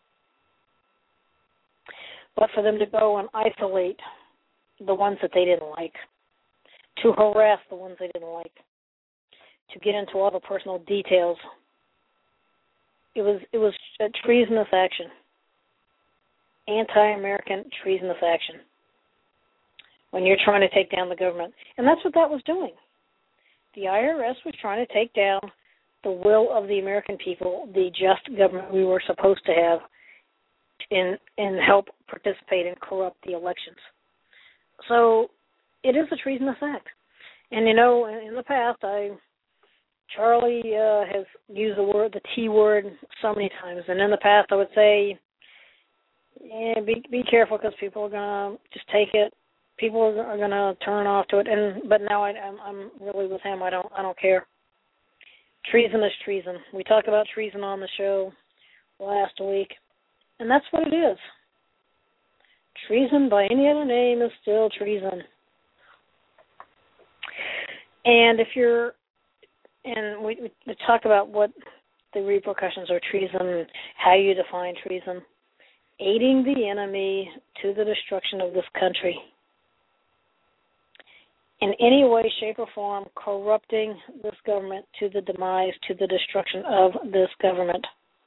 But for them to go and isolate the ones that they didn't like, to harass the ones they didn't like, to get into all the personal details, it was a treasonous action. Anti-American treasonous action when you're trying to take down the government. And that's what that was doing. The IRS was trying to take down the will of the American people, the just government we were supposed to have, and help participate and corrupt the elections. So it is a treasonous act. And, in the past, Charlie has used the T word so many times. And in the past, I would say, be careful, because people are going to just take it. People are going to turn off to it. But now I'm really with him. I don't care. Treason is treason. We talked about treason on the show last week, and that's what it is. Treason by any other name is still treason. And we talk about what the repercussions of treason, how you define treason. Aiding the enemy to the destruction of this country. In any way, shape, or form, corrupting this government to the demise, to the destruction of this government.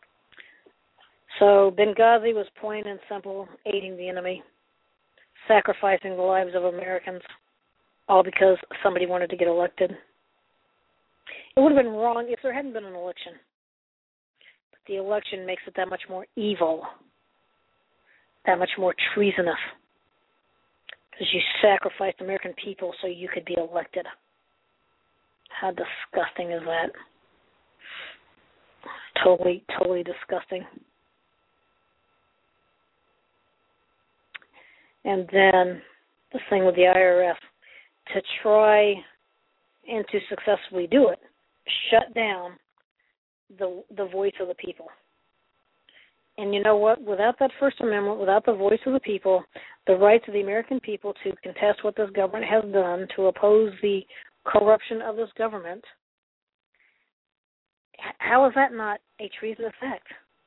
So Benghazi was plain and simple, aiding the enemy, sacrificing the lives of Americans, all because somebody wanted to get elected. It would have been wrong if there hadn't been an election. But the election makes it that much more evil, that much more treasonous, because you sacrificed American people so you could be elected. How disgusting is that? Totally, totally disgusting. And then the thing with the IRS, to try and to successfully do it, shut down the voice of the people. And you know what? Without that First Amendment, without the voice of the people, the rights of the American people to contest what this government has done, to oppose the corruption of this government, how is that not a treasonous act?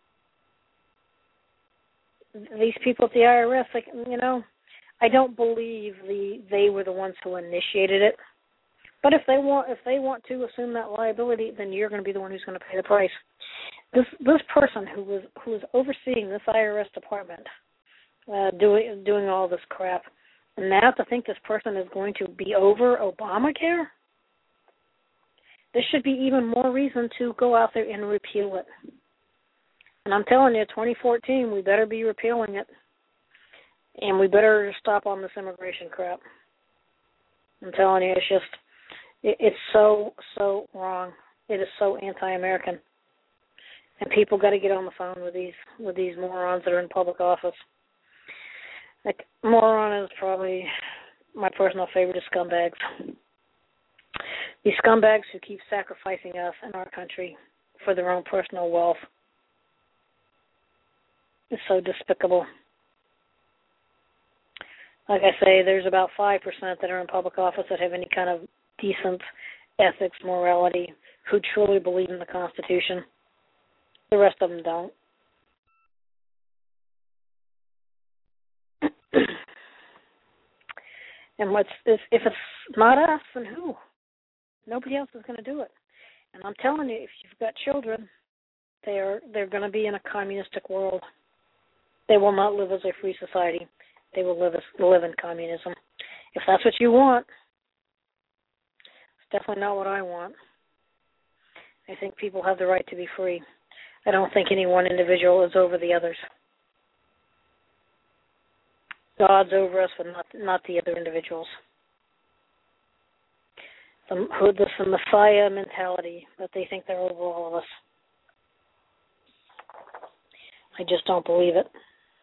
These people at the IRS, I don't believe they were the ones who initiated it. But if they want to assume that liability, then you're going to be the one who's going to pay the price. This person who was overseeing this IRS department, doing all this crap, and now to think this person is going to be over Obamacare, this should be even more reason to go out there and repeal it. And I'm telling you, 2014, we better be repealing it, and we better stop on this immigration crap. I'm telling you, it's so wrong. It is so anti-American. And people got to get on the phone with these morons that are in public office. Like, moron is probably my personal favorite of scumbags. These scumbags who keep sacrificing us and our country for their own personal wealth. It's so despicable. Like I say, there's about 5% that are in public office that have any kind of decent ethics, morality, who truly believe in the Constitution. The rest of them don't. And if it's not us, then who? Nobody else is going to do it. And I'm telling you, if you've got children, they're going to be in a communistic world. They will not live as a free society. They will live in communism. If that's what you want, it's definitely not what I want. I think people have the right to be free. I don't think any one individual is over the others. gods over us, but not the other individuals. This the Messiah mentality that they think they're over all of us. I just don't believe it.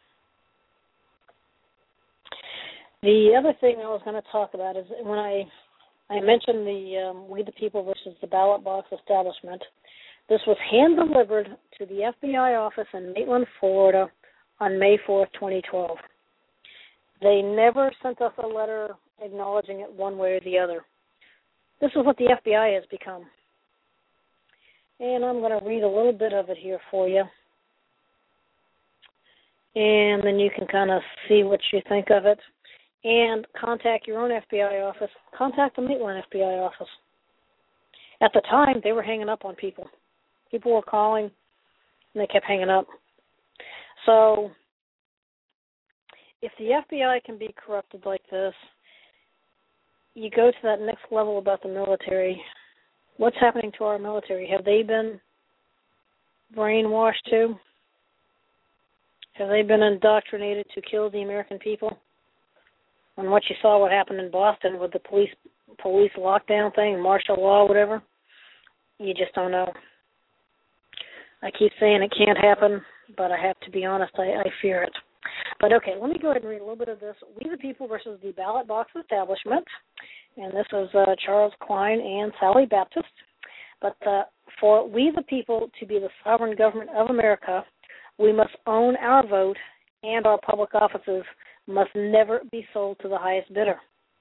The other thing I was going to talk about is when I mentioned the We the People versus the ballot box establishment. This was hand-delivered to the FBI office in Maitland, Florida on May 4th, 2012. They never sent us a letter acknowledging it one way or the other. This is what the FBI has become. And I'm going to read a little bit of it here for you. And then you can kind of see what you think of it. And contact your own FBI office. Contact the Maitland FBI office. At the time, they were hanging up on people. People were calling, and they kept hanging up. So, if the FBI can be corrupted like this, you go to that next level about the military. What's happening to our military? Have they been brainwashed too? Have they been indoctrinated to kill the American people? And what you saw what happened in Boston with the police lockdown thing, martial law, whatever, you just don't know. I keep saying it can't happen, but I have to be honest, I fear it. But okay, let me go ahead and read a little bit of this. We the People versus the Ballot Box Establishment. And this is Charles Klein and Sally Baptist. But for we the people to be the sovereign government of America, we must own our vote, and our public offices must never be sold to the highest bidder.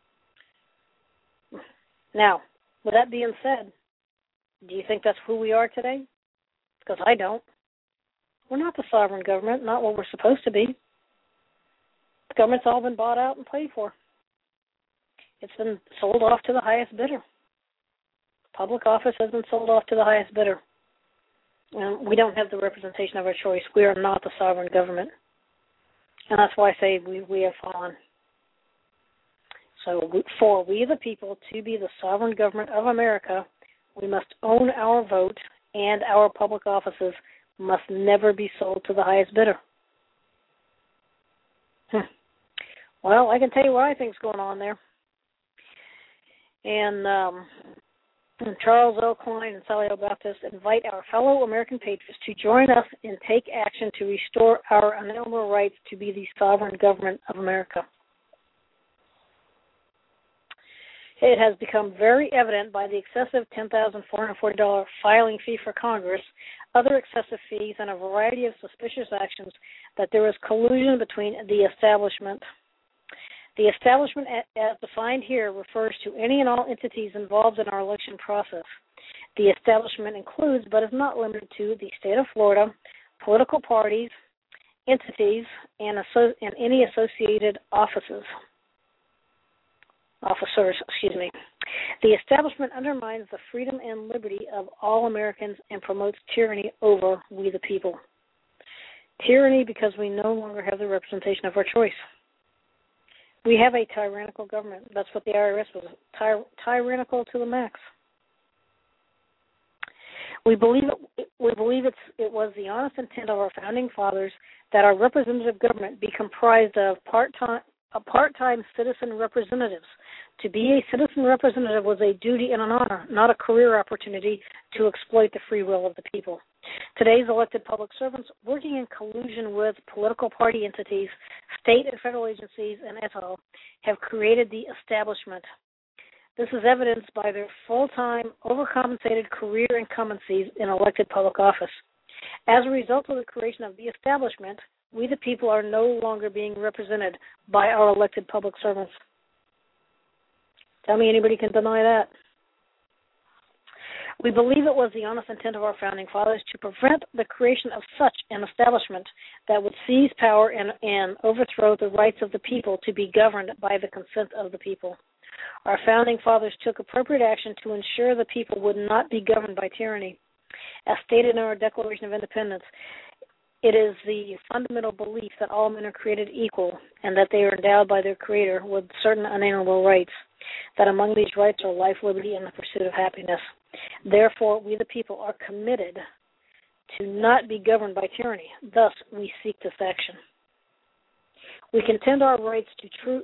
Now, with that being said, do you think that's who we are today? Because I don't. We're not the sovereign government, not what we're supposed to be. The government's all been bought out and paid for. It's been sold off to the highest bidder. Public office has been sold off to the highest bidder. And we don't have the representation of our choice. We are not the sovereign government. And that's why I say we have fallen. So for we the people to be the sovereign government of America, we must own our vote, and our public offices must never be sold to the highest bidder. Well, I can tell you what I think is going on there. And Charles L. Klein and Sally L. Baptist invite our fellow American patriots to join us and take action to restore our unalienable rights to be the sovereign government of America. It has become very evident by the excessive $10,440 filing fee for Congress, other excessive fees, and a variety of suspicious actions that there is collusion between the establishment. The establishment, as defined here, refers to any and all entities involved in our election process. The establishment includes, but is not limited to, the state of Florida, political parties, entities, and any associated officers. The establishment undermines the freedom and liberty of all Americans and promotes tyranny over we the people. Tyranny because we no longer have the representation of our choice. We have a tyrannical government. That's what the IRS was, tyrannical to the max. We believe it was the honest intent of our founding fathers that our representative government be comprised of part-time citizen representatives. To be a citizen representative was a duty and an honor, not a career opportunity to exploit the free will of the people. Today's elected public servants, working in collusion with political party entities, state and federal agencies, and et al., have created the establishment. This is evidenced by their full-time, overcompensated career incumbencies in elected public office. As a result of the creation of the establishment, we the people are no longer being represented by our elected public servants. Tell me anybody can deny that. We believe it was the honest intent of our founding fathers to prevent the creation of such an establishment that would seize power and overthrow the rights of the people to be governed by the consent of the people. Our founding fathers took appropriate action to ensure the people would not be governed by tyranny. As stated in our Declaration of Independence, it is the fundamental belief that all men are created equal and that they are endowed by their Creator with certain unalienable rights, that among these rights are life, liberty, and the pursuit of happiness. Therefore, we the people are committed to not be governed by tyranny. Thus, we seek this action. We contend our rights to true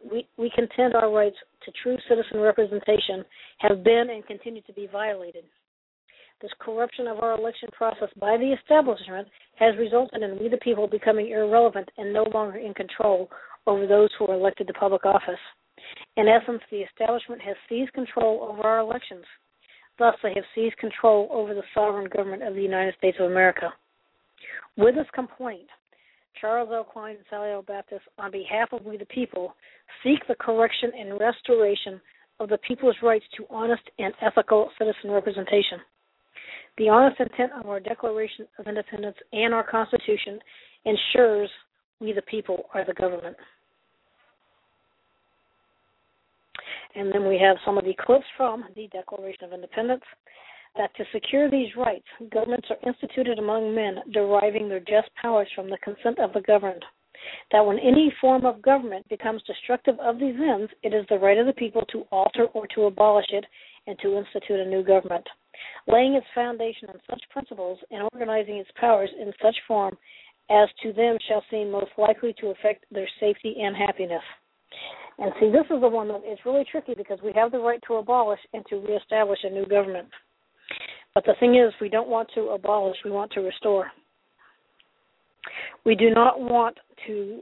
citizen representation have been and continue to be violated. This corruption of our election process by the establishment has resulted in we the people becoming irrelevant and no longer in control over those who are elected to public office. In essence, the establishment has seized control over our elections. Thus, they have seized control over the sovereign government of the United States of America. With this complaint, Charles L. Klein and Sally L. Baptist, on behalf of we the people, seek the correction and restoration of the people's rights to honest and ethical citizen representation. The honest intent of our Declaration of Independence and our Constitution ensures we the people are the government. And then we have some of the clips from the Declaration of Independence, that to secure these rights, governments are instituted among men deriving their just powers from the consent of the governed. That when any form of government becomes destructive of these ends, it is the right of the people to alter or to abolish it and to institute a new government, laying its foundation on such principles and organizing its powers in such form as to them shall seem most likely to affect their safety and happiness. And see, this is the one that is really tricky because we have the right to abolish and to reestablish a new government. But the thing is, we don't want to abolish, we want to restore. We do not want to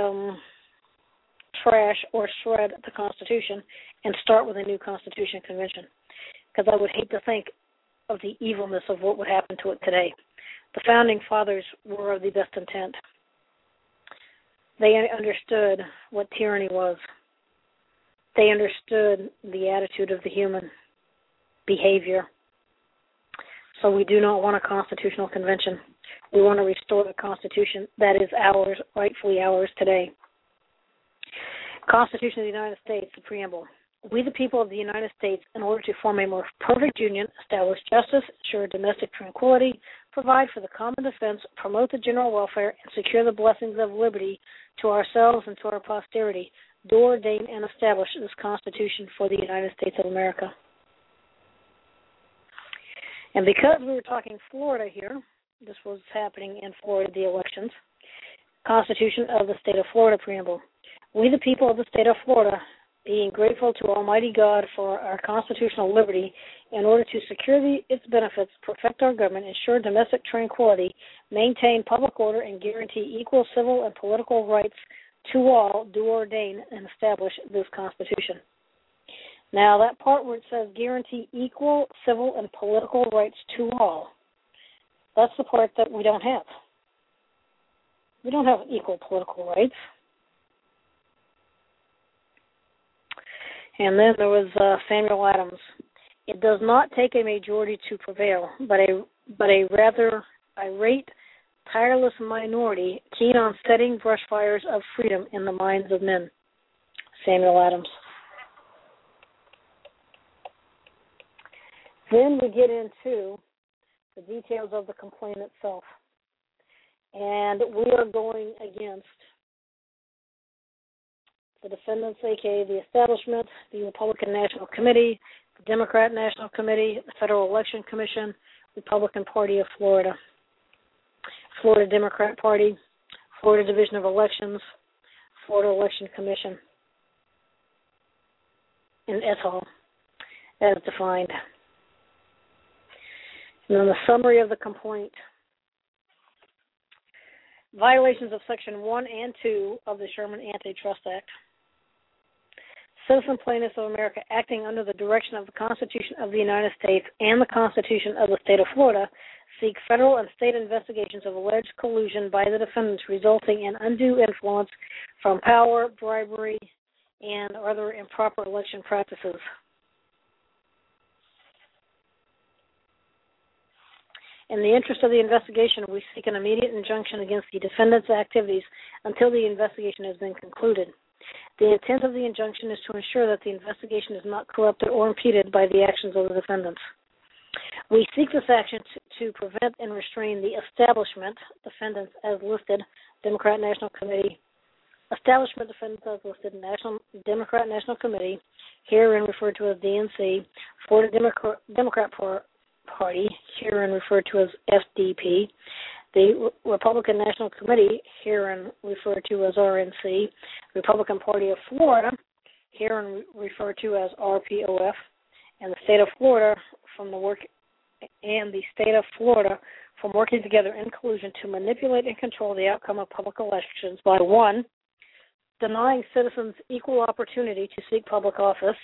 trash or shred the Constitution and start with a new Constitution convention, because I would hate to think of the evilness of what would happen to it today. The Founding Fathers were of the best intent. They understood what tyranny was. They understood the attitude of the human behavior. So we do not want a constitutional convention. We want to restore the Constitution that is ours, rightfully ours today. Constitution of the United States, the preamble. We, the people of the United States, in order to form a more perfect union, establish justice, ensure domestic tranquility, provide for the common defense, promote the general welfare, and secure the blessings of liberty to ourselves and to our posterity, do ordain and establish this Constitution for the United States of America. And because we were talking Florida here, this was happening in Florida, the elections, Constitution of the State of Florida preamble. We, the people of the state of Florida, being grateful to Almighty God for our constitutional liberty, in order to secure its benefits, perfect our government, ensure domestic tranquility, maintain public order, and guarantee equal civil and political rights to all, do ordain and establish this Constitution. Now, that part where it says guarantee equal civil and political rights to all, that's the part that we don't have. We don't have equal political rights. And then there was Samuel Adams. It does not take a majority to prevail, but a rather irate, tireless minority keen on setting brush fires of freedom in the minds of men. Samuel Adams. Then we get into the details of the complaint itself. And we are going against the defendants, a.k.a. the establishment, the Republican National Committee, the Democrat National Committee, the Federal Election Commission, Republican Party of Florida, Florida Democrat Party, Florida Division of Elections, Florida Election Commission, and et al. As defined. And then the summary of the complaint. Violations of Section 1 and 2 of the Sherman Antitrust Act. Citizen plaintiffs of America, acting under the direction of the Constitution of the United States and the Constitution of the State of Florida, seek federal and state investigations of alleged collusion by the defendants resulting in undue influence from power, bribery, and other improper election practices. In the interest of the investigation, we seek an immediate injunction against the defendants' activities until the investigation has been concluded. The intent of the injunction is to ensure that the investigation is not corrupted or impeded by the actions of the defendants. We seek this action to prevent and restrain the establishment defendants as listed, Democrat National Committee, establishment defendants as listed, Democrat National Committee, herein referred to as DNC, Florida Democrat Party, herein referred to as FDP, The Republican National Committee, herein referred to as RNC, Republican Party of Florida, herein referred to as RPOF, and the state of Florida from working together in collusion to manipulate and control the outcome of public elections by 1, denying citizens equal opportunity to seek public office,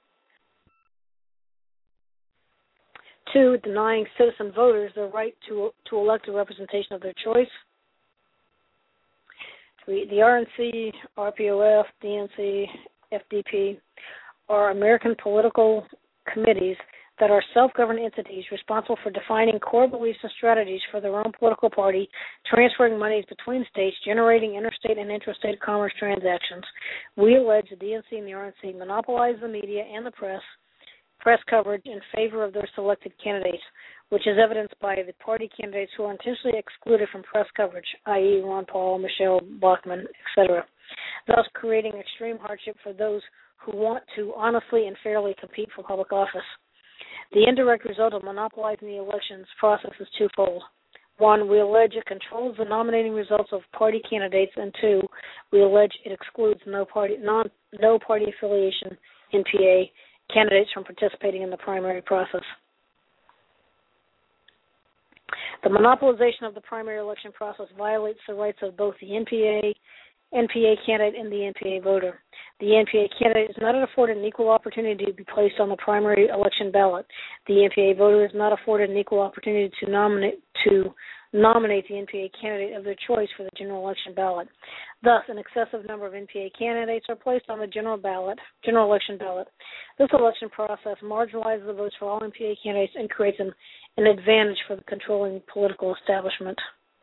2, denying citizen voters the right to elect a representation of their choice. 3, the RNC, RPOF, DNC, FDP are American political committees that are self-governed entities responsible for defining core beliefs and strategies for their own political party, transferring monies between states, generating interstate and intrastate commerce transactions. We allege the DNC and the RNC monopolize the media and the press coverage in favor of their selected candidates, which is evidenced by the party candidates who are intentionally excluded from press coverage, i.e. Ron Paul, Michelle Bachmann, etc., thus creating extreme hardship for those who want to honestly and fairly compete for public office. The indirect result of monopolizing the elections process is twofold. 1, we allege it controls the nominating results of party candidates, and 2, we allege it excludes no party affiliation NPA candidates from participating in the primary process. The monopolization of the primary election process violates the rights of both the NPA candidate and the NPA voter. The NPA candidate is not afforded an equal opportunity to be placed on the primary election ballot. The NPA voter is not afforded an equal opportunity to nominate the NPA candidate of their choice for the general election ballot. Thus, an excessive number of NPA candidates are placed on the general election ballot. This election process marginalizes the votes for all NPA candidates and creates an advantage for the controlling political establishment.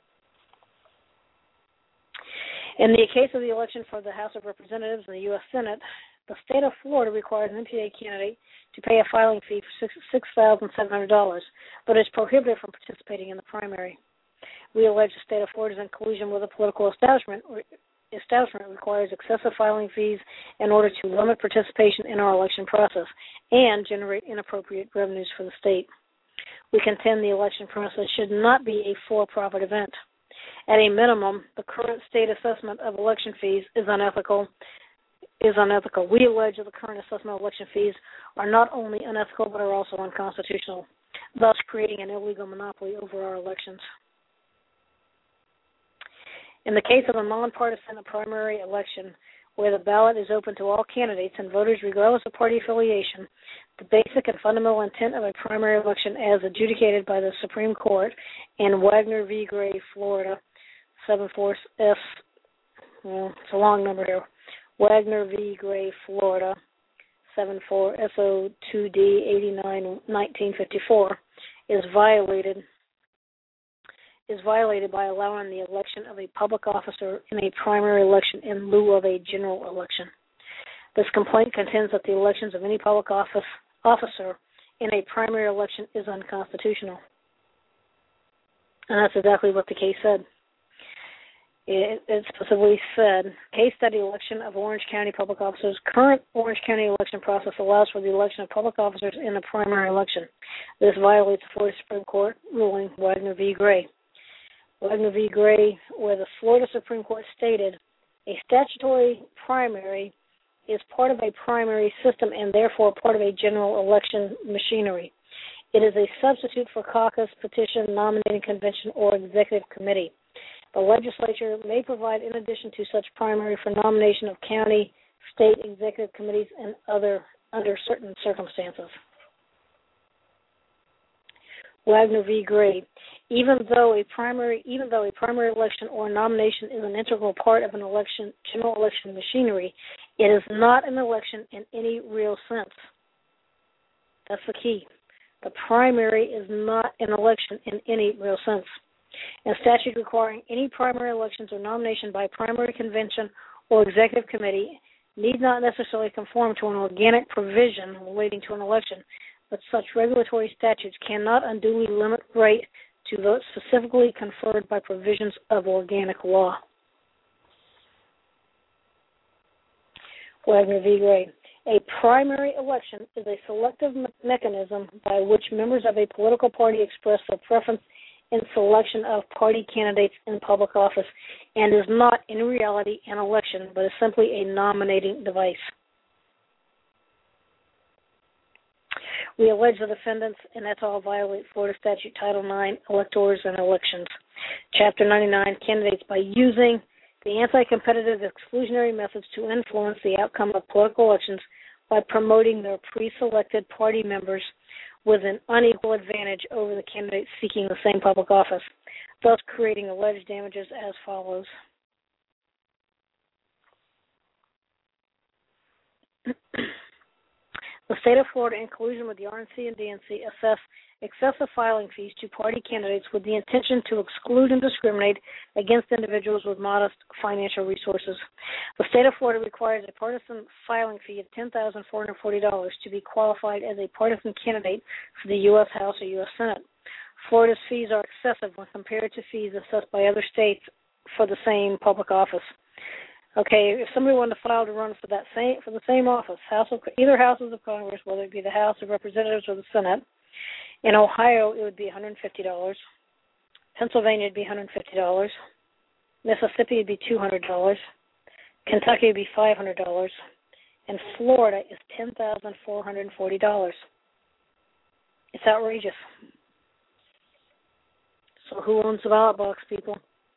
In the case of the election for the House of Representatives and the U.S. Senate, the state of Florida requires an NPA candidate to pay a filing fee for $6,700, but is prohibited from participating in the primary. We allege the state of Florida is in collusion with the political establishment requires excessive filing fees in order to limit participation in our election process and generate inappropriate revenues for the state. We contend the election process should not be a for-profit event. At a minimum, the current state assessment of election fees is unethical. We allege that the current assessment of election fees are not only unethical but are also unconstitutional, thus creating an illegal monopoly over our elections. In the case of a nonpartisan primary election where the ballot is open to all candidates and voters regardless of party affiliation, the basic and fundamental intent of a primary election as adjudicated by the Supreme Court in Wagner v. Gray, Florida, 74S, it's a long number here, Wagner v. Gray, Florida, 74 SO2D 89 1954, is violated by allowing the election of a public officer in a primary election in lieu of a general election. This complaint contends that the elections of any public officer in a primary election is unconstitutional. And that's exactly what the case said. It specifically said, case study election of Orange County public officers. Current Orange County election process allows for the election of public officers in a primary election. This violates the Florida Supreme Court ruling Wagner v. Gray. Wagner v. Gray, where the Florida Supreme Court stated, a statutory primary is part of a primary system and therefore part of a general election machinery. It is a substitute for caucus, petition, nominating convention, or executive committee. The legislature may provide, in addition to such primary, for nomination of county, state executive committees and under certain circumstances. Wagner v. Gray. Even though a primary election or nomination is an integral part of an general election machinery, it is not an election in any real sense. That's the key. The primary is not an election in any real sense. And statute requiring any primary elections or nomination by primary convention or executive committee need not necessarily conform to an organic provision relating to an election, but such regulatory statutes cannot unduly limit right to vote specifically conferred by provisions of organic law. Wagner v. Gray. A primary election is a selective mechanism by which members of a political party express their preference in selection of party candidates in public office and is not in reality an election, but is simply a nominating device. We allege the defendants, and that's all, violate Florida Statute Title IX, Electors and Elections. Chapter 99, candidates by using the anti-competitive exclusionary methods to influence the outcome of political elections by promoting their pre-selected party members with an unequal advantage over the candidates seeking the same public office, thus creating alleged damages as follows. The state of Florida, in collusion with the RNC and DNC, assess excessive filing fees to party candidates with the intention to exclude and discriminate against individuals with modest financial resources. The state of Florida requires a partisan filing fee of $10,440 to be qualified as a partisan candidate for the U.S. House or U.S. Senate. Florida's fees are excessive when compared to fees assessed by other states for the same public office. Okay, if somebody wanted to file to run for the same office, either houses of Congress, whether it be the House of Representatives or the Senate, in Ohio it would be $150. Pennsylvania would be $150. Mississippi would be $200. Kentucky would be $500, and Florida is $10,440. It's outrageous. So who owns the ballot box, people?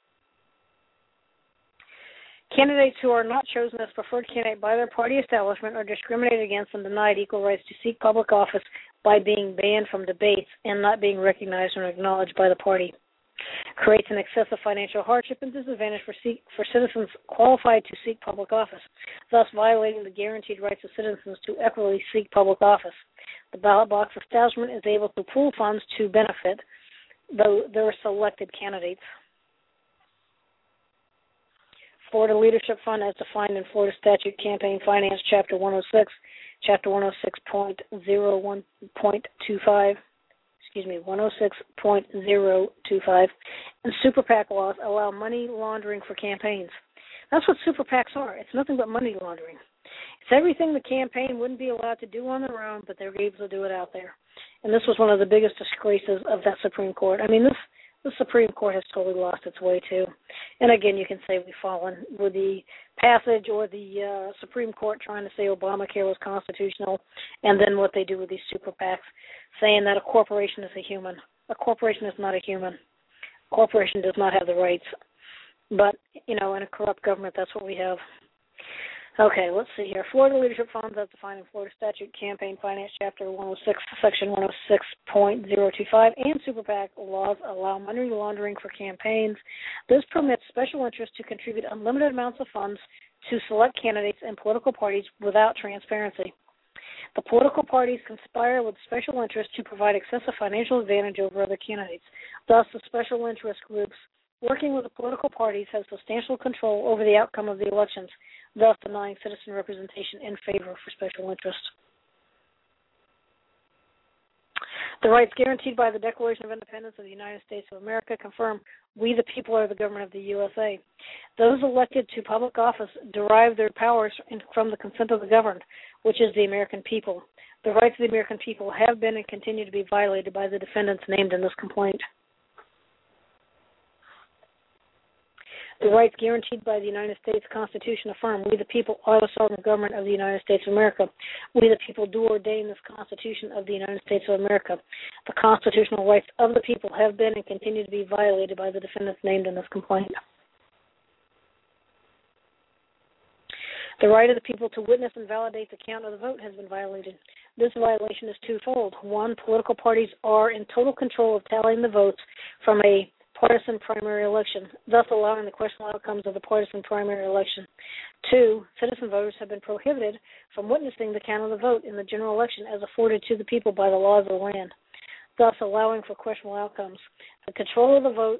Candidates who are not chosen as preferred candidate by their party establishment are discriminated against and denied equal rights to seek public office by being banned from debates and not being recognized or acknowledged by the party. Creates an excessive financial hardship and disadvantage for citizens qualified to seek public office, thus violating the guaranteed rights of citizens to equitably seek public office. The ballot box establishment is able to pool funds to benefit their selected candidates. Florida Leadership Fund, as defined in Florida Statute Campaign Finance, Chapter 106, Chapter 106.025, 106.025, and super PAC laws allow money laundering for campaigns. That's what super PACs are. It's nothing but money laundering. It's everything the campaign wouldn't be allowed to do on their own, but they're able to do it out there. And this was one of the biggest disgraces of that Supreme Court. I mean, the Supreme Court has totally lost its way, too. And again, you can say we've fallen with the passage or the Supreme Court trying to say Obamacare was constitutional, and then what they do with these super PACs, saying that a corporation is a human. A corporation is not a human. A corporation does not have the rights. But, in a corrupt government, that's what we have. Okay, let's see here. Florida Leadership Funds, as defined in Florida Statute Campaign Finance, Chapter 106, Section 106.025, and Super PAC laws allow money laundering for campaigns. This permits special interests to contribute unlimited amounts of funds to select candidates and political parties without transparency. The political parties conspire with special interests to provide excessive financial advantage over other candidates. Thus, the special interest groups working with the political parties have substantial control over the outcome of the elections, thus denying citizen representation in favor for special interests. The rights guaranteed by the Declaration of Independence of the United States of America confirm we the people are the government of the USA. Those elected to public office derive their powers from the consent of the governed, which is the American people. The rights of the American people have been and continue to be violated by the defendants named in this complaint. The rights guaranteed by the United States Constitution affirm we the people are the sovereign government of the United States of America. We the people do ordain this Constitution of the United States of America. The constitutional rights of the people have been and continue to be violated by the defendants named in this complaint. The right of the people to witness and validate the count of the vote has been violated. This violation is twofold. One, political parties are in total control of tallying the votes from a partisan primary election, thus allowing the questionable outcomes of the partisan primary election. Two, citizen voters have been prohibited from witnessing the count of the vote in the general election as afforded to the people by the laws of the land, thus allowing for questionable outcomes. The control of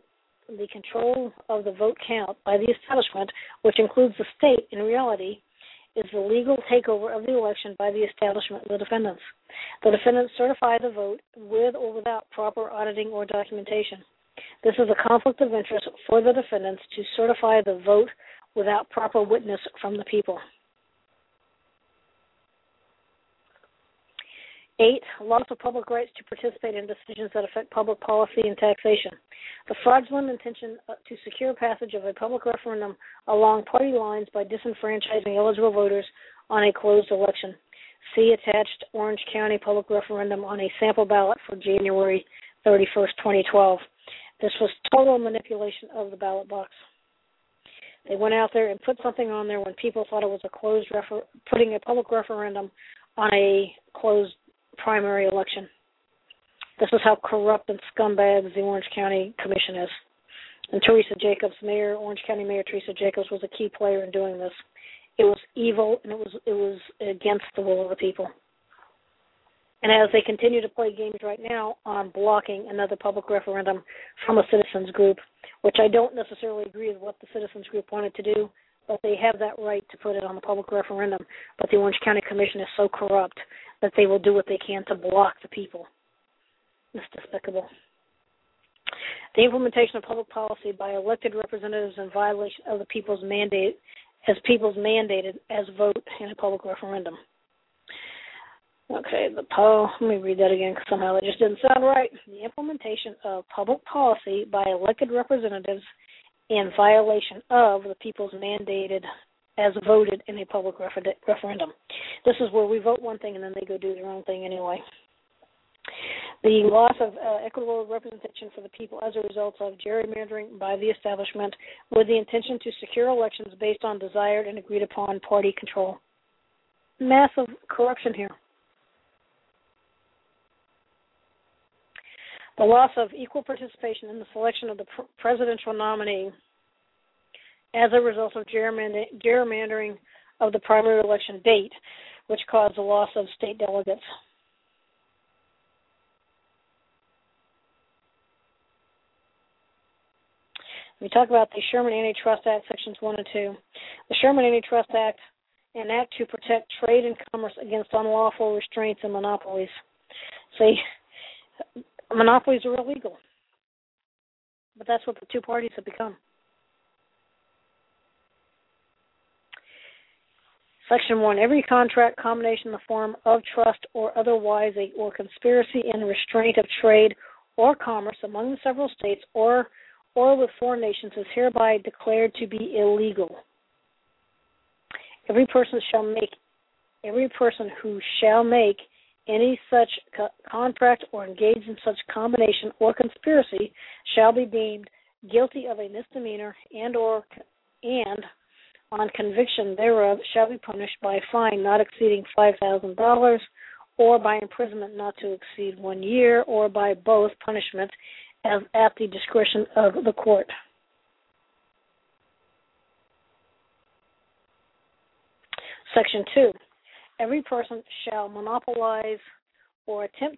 the vote count by the establishment, which includes the state in reality, is the legal takeover of the election by the establishment of the defendants. The defendants certify the vote with or without proper auditing or documentation. This is a conflict of interest for the defendants to certify the vote without proper witness from the people. 8, loss of public rights to participate in decisions that affect public policy and taxation. The fraudulent intention to secure passage of a public referendum along party lines by disenfranchising eligible voters on a closed election. See attached Orange County public referendum on a sample ballot for January 31st, 2012. This was total manipulation of the ballot box. They went out there and put something on there when people thought it was putting a public referendum on a closed primary election. This is how corrupt and scumbag the Orange County Commission is. And Teresa Jacobs, Orange County Mayor Teresa Jacobs, was a key player in doing this. It was evil, and it was against the will of the people. And as they continue to play games right now on blocking another public referendum from a citizens group, which I don't necessarily agree with what the citizens group wanted to do, but they have that right to put it on the public referendum. But the Orange County Commission is so corrupt that they will do what they can to block the people. It's despicable. The implementation of public policy by elected representatives in violation of the people's mandate, as people's mandated as vote in a public referendum. Okay, let me read that again because somehow that just didn't sound right. The implementation of public policy by elected representatives in violation of the people's mandated as voted in a public referendum. This is where we vote one thing and then they go do their own thing anyway. The loss of equitable representation for the people as a result of gerrymandering by the establishment with the intention to secure elections based on desired and agreed upon party control. Massive corruption here. The loss of equal participation in the selection of the presidential nominee as a result of gerrymandering of the primary election date, which caused the loss of state delegates. We talk about the Sherman Antitrust Act, Sections 1 and 2. The Sherman Antitrust Act, an act to protect trade and commerce against unlawful restraints and monopolies. See, monopolies are illegal, but that's what the two parties have become. Section 1, every contract, combination in the form of trust or otherwise or conspiracy in restraint of trade or commerce among the several states or with foreign nations is hereby declared to be illegal. Every person who shall make any such contract or engage in such combination or conspiracy shall be deemed guilty of a misdemeanor and on conviction thereof shall be punished by a fine not exceeding $5,000 or by imprisonment not to exceed 1 year or by both punishment as at the discretion of the court. Section 2. Every person who shall monopolize or attempt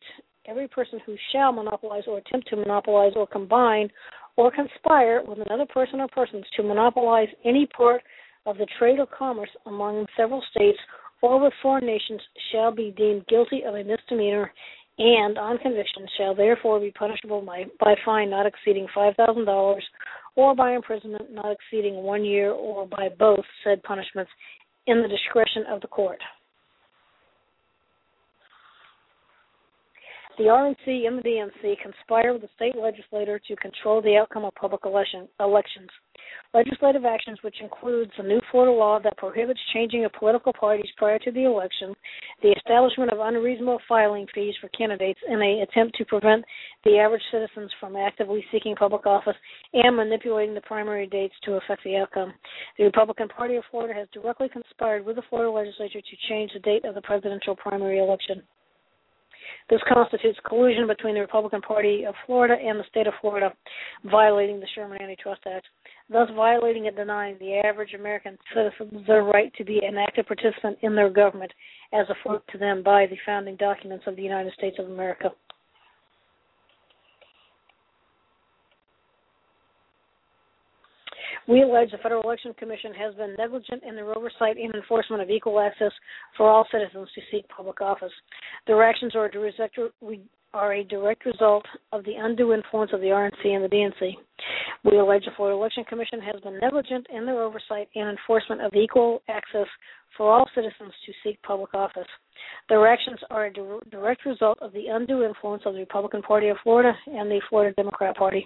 to monopolize or combine or conspire with another person or persons to monopolize any part of the trade or commerce among several states or with foreign nations shall be deemed guilty of a misdemeanor and, on conviction, shall therefore be punishable by fine not exceeding $5,000 or by imprisonment not exceeding 1 year or by both said punishments in the discretion of the court. The RNC and the DNC conspire with the state legislature to control the outcome of public elections. Legislative actions, which includes the new Florida law that prohibits changing of political parties prior to the election, the establishment of unreasonable filing fees for candidates in an attempt to prevent the average citizens from actively seeking public office and manipulating the primary dates to affect the outcome. The Republican Party of Florida has directly conspired with the Florida legislature to change the date of the presidential primary election. This constitutes collusion between the Republican Party of Florida and the state of Florida, violating the Sherman Antitrust Act, thus violating and denying the average American citizen their right to be an active participant in their government as afforded to them by the founding documents of the United States of America. We allege the Federal Election Commission has been negligent in their oversight and enforcement of equal access for all citizens to seek public office. Their actions are a are a direct result of the undue influence of the RNC and the DNC. We allege the Florida Election Commission has been negligent in their oversight and enforcement of equal access for all citizens to seek public office. Their actions are a direct result of the undue influence of the Republican Party of Florida and the Florida Democrat Party.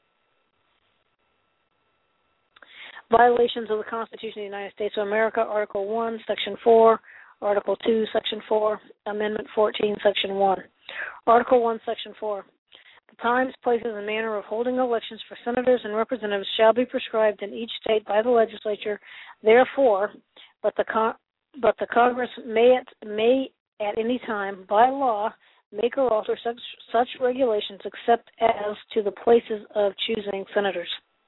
Violations of the Constitution of the United States of America, Article 1, Section 4, Article 2, Section 4, Amendment 14, Section 1. Article 1, Section 4. The times, places, and manner of holding elections for senators and representatives shall be prescribed in each state by the legislature. Therefore, but the Congress may at any time, by law, make or alter such regulations except as to the places of choosing senators.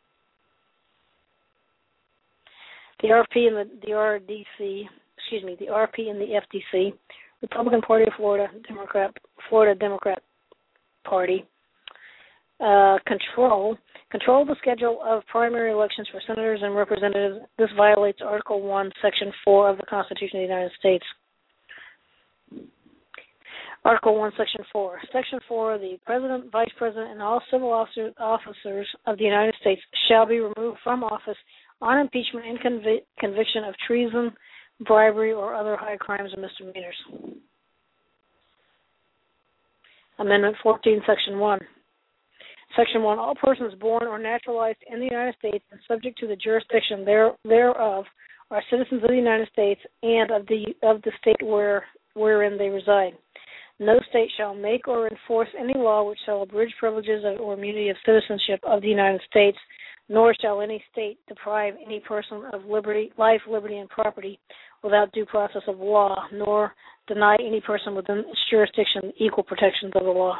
The RP and the RP and the FDC, Republican Party of Florida, Florida Democrat Party, control the schedule of primary elections for senators and representatives. This violates Article 1, Section 4 of the Constitution of the United States. Article 1, Section 4. Section 4, the President, Vice President, and all civil officers of the United States shall be removed from office on impeachment and conviction of treason, bribery, or other high crimes and misdemeanors. Amendment 14, Section 1. Section 1, all persons born or naturalized in the United States and subject to the jurisdiction thereof are citizens of the United States and of the state wherein they reside. No state shall make or enforce any law which shall abridge privileges or immunity of citizenship of the United States, nor shall any state deprive any person of life, liberty, and property without due process of law, nor deny any person within its jurisdiction equal protections of the law.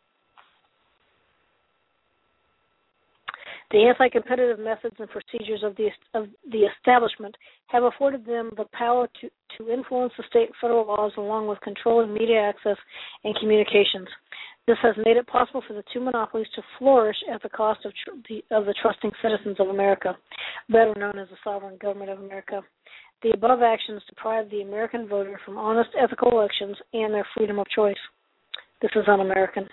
The anti-competitive methods and procedures of the establishment have afforded them the power to influence the state and federal laws along with controlling media access and communications. This has made it possible for the two monopolies to flourish at the cost of the trusting citizens of America, better known as the sovereign government of America. The above actions deprive the American voter from honest, ethical elections and their freedom of choice. This is un-American.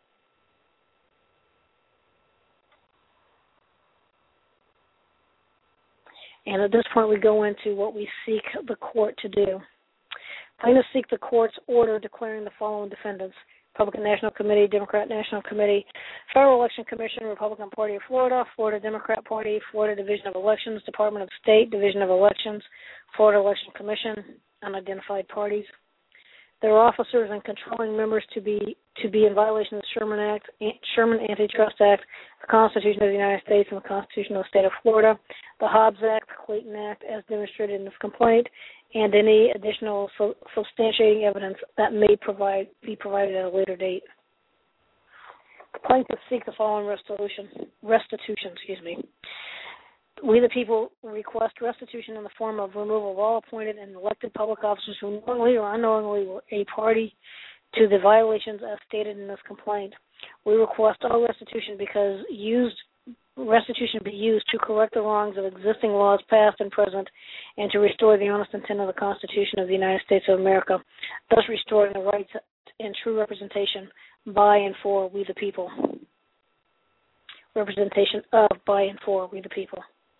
And at this point, we go into what we seek the court to do. Plaintiffs seek the court's order declaring the following defendants: Republican National Committee, Democrat National Committee, Federal Election Commission, Republican Party of Florida, Florida Democrat Party, Florida Division of Elections, Department of State, Division of Elections, Florida Election Commission, unidentified parties. Their officers and controlling members to be in violation of the Sherman Antitrust Act, the Constitution of the United States, and the Constitution of the State of Florida, the Hobbs Act, the Clayton Act, as demonstrated in this complaint, and any additional substantiating evidence that may be provided at a later date. The plaintiffs seek the following restitution. We, the people, request restitution in the form of removal of all appointed and elected public officers who knowingly or unknowingly were a party to the violations as stated in this complaint. We request all restitution because restitution be used to correct the wrongs of existing laws past and present and to restore the honest intent of the Constitution of the United States of America, thus restoring the rights and true representation by and for we the people. Representation of, by, and for we the people.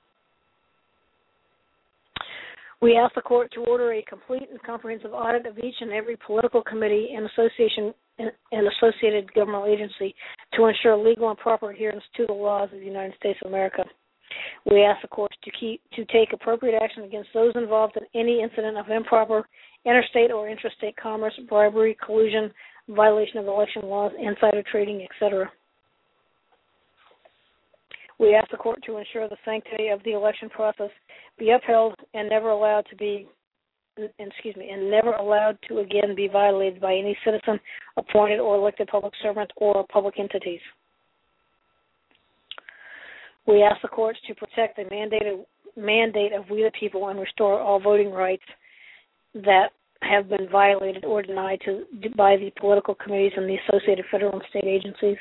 We ask the court to order a complete and comprehensive audit of each and every political committee and associated governmental agency to ensure legal and proper adherence to the laws of the United States of America. We ask the courts to take appropriate action against those involved in any incident of improper interstate or intrastate commerce, bribery, collusion, violation of election laws, insider trading, etc. We ask the court to ensure the sanctity of the election process be upheld and never allowed to again be violated by any citizen, appointed or elected public servant or public entities. We ask the courts to protect the mandate of we the people and restore all voting rights that have been violated or denied by the political committees and the associated federal and state agencies.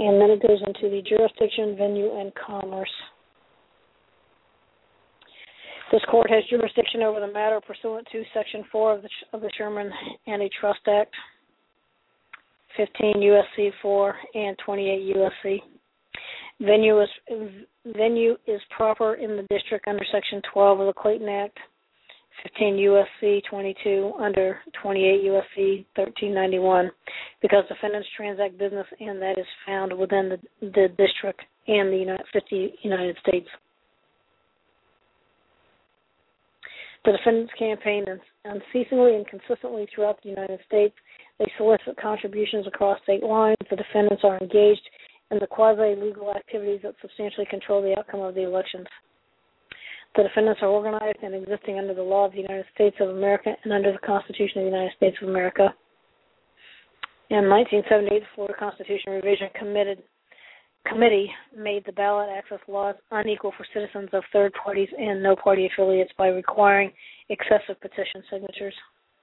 And then it goes into the jurisdiction, venue, and commerce. This court has jurisdiction over the matter pursuant to Section 4 of the Sherman Antitrust Act, 15 U.S.C. 4 and 28 U.S.C. Venue is proper in the district under Section 12 of the Clayton Act, 15 U.S.C. 22 under 28 U.S.C. 1391, because defendants transact business and that is found within the district and the United States. The defendants campaign unceasingly and consistently throughout the United States. They solicit contributions across state lines. The defendants are engaged in the quasi-legal activities that substantially control the outcome of the elections. The defendants are organized and existing under the law of the United States of America and under the Constitution of the United States of America. In 1978, the Florida Constitution Revision Committee made the ballot access laws unequal for citizens of third parties and no party affiliates by requiring excessive petition signatures.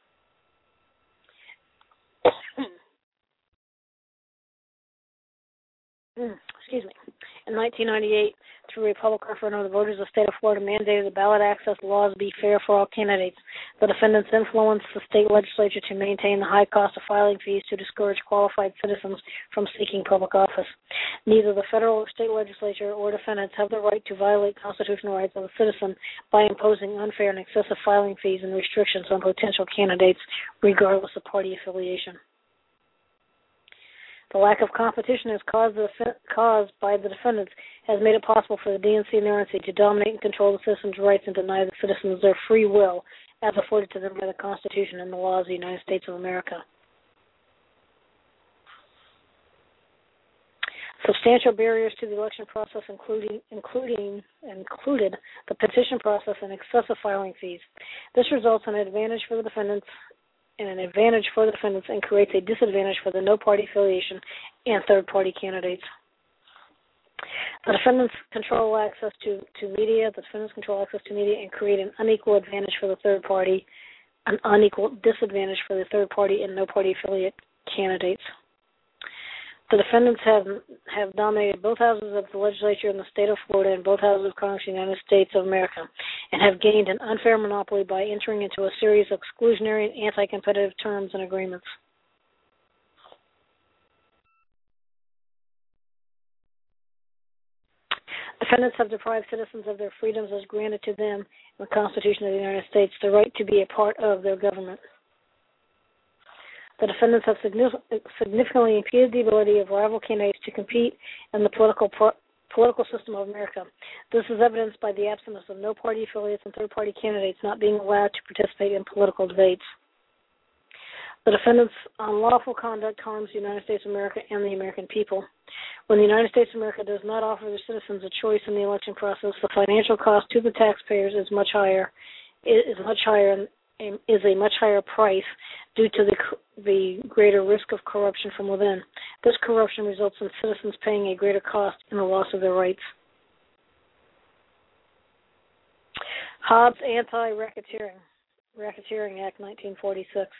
Excuse me. In 1998, through a public referendum, the voters of the state of Florida mandated the ballot access laws be fair for all candidates. The defendants influenced the state legislature to maintain the high cost of filing fees to discourage qualified citizens from seeking public office. Neither the federal or state legislature or defendants have the right to violate constitutional rights of a citizen by imposing unfair and excessive filing fees and restrictions on potential candidates, regardless of party affiliation. The lack of competition caused by the defendants has made it possible for the DNC and the RNC to dominate and control the citizens' rights and deny the citizens their free will as afforded to them by the Constitution and the laws of the United States of America. Substantial barriers to the election process included the petition process and excessive filing fees. This results in an advantage for the defendants and creates a disadvantage for the no-party affiliation and third-party candidates. The defendants control access to media. The defendants control access to media and create an unequal advantage for the third party, an unequal disadvantage for the third party and no-party affiliate candidates. The defendants have dominated both houses of the legislature in the state of Florida and both houses of Congress in the United States of America, and have gained an unfair monopoly by entering into a series of exclusionary and anti-competitive terms and agreements. Defendants have deprived citizens of their freedoms as granted to them in the Constitution of the United States, the right to be a part of their government. The defendants have significantly impeded the ability of rival candidates to compete in the political system of America. This is evidenced by the absence of no-party affiliates and third-party candidates not being allowed to participate in political debates. The defendants' unlawful conduct harms the United States of America and the American people. When the United States of America does not offer their citizens a choice in the election process, the financial cost to the taxpayers is much higher and is a much higher price due to the greater risk of corruption from within. This corruption results in citizens paying a greater cost in the loss of their rights. Hobbs Anti-Racketeering Act, 1946.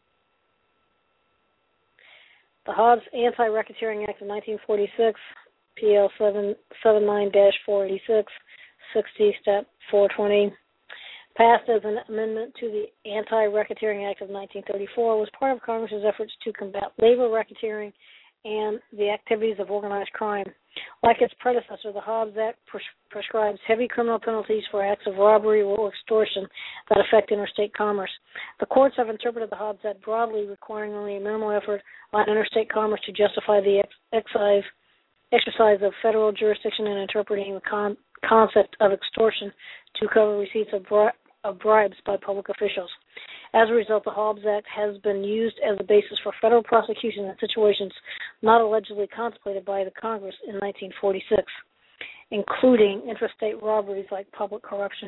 The Hobbs Anti-Racketeering Act of 1946, PL 79-486, 60, Step 420, passed as an amendment to the Anti-Racketeering Act of 1934, was part of Congress's efforts to combat labor racketeering and the activities of organized crime. Like its predecessor, the Hobbs Act prescribes heavy criminal penalties for acts of robbery or extortion that affect interstate commerce. The courts have interpreted the Hobbs Act broadly, requiring only a minimal effort on interstate commerce to justify the exercise of federal jurisdiction in interpreting the concept of extortion to cover receipts of bribes by public officials. As a result, the Hobbs Act has been used as a basis for federal prosecution in situations not allegedly contemplated by the Congress in 1946, including interstate robberies like public corruption.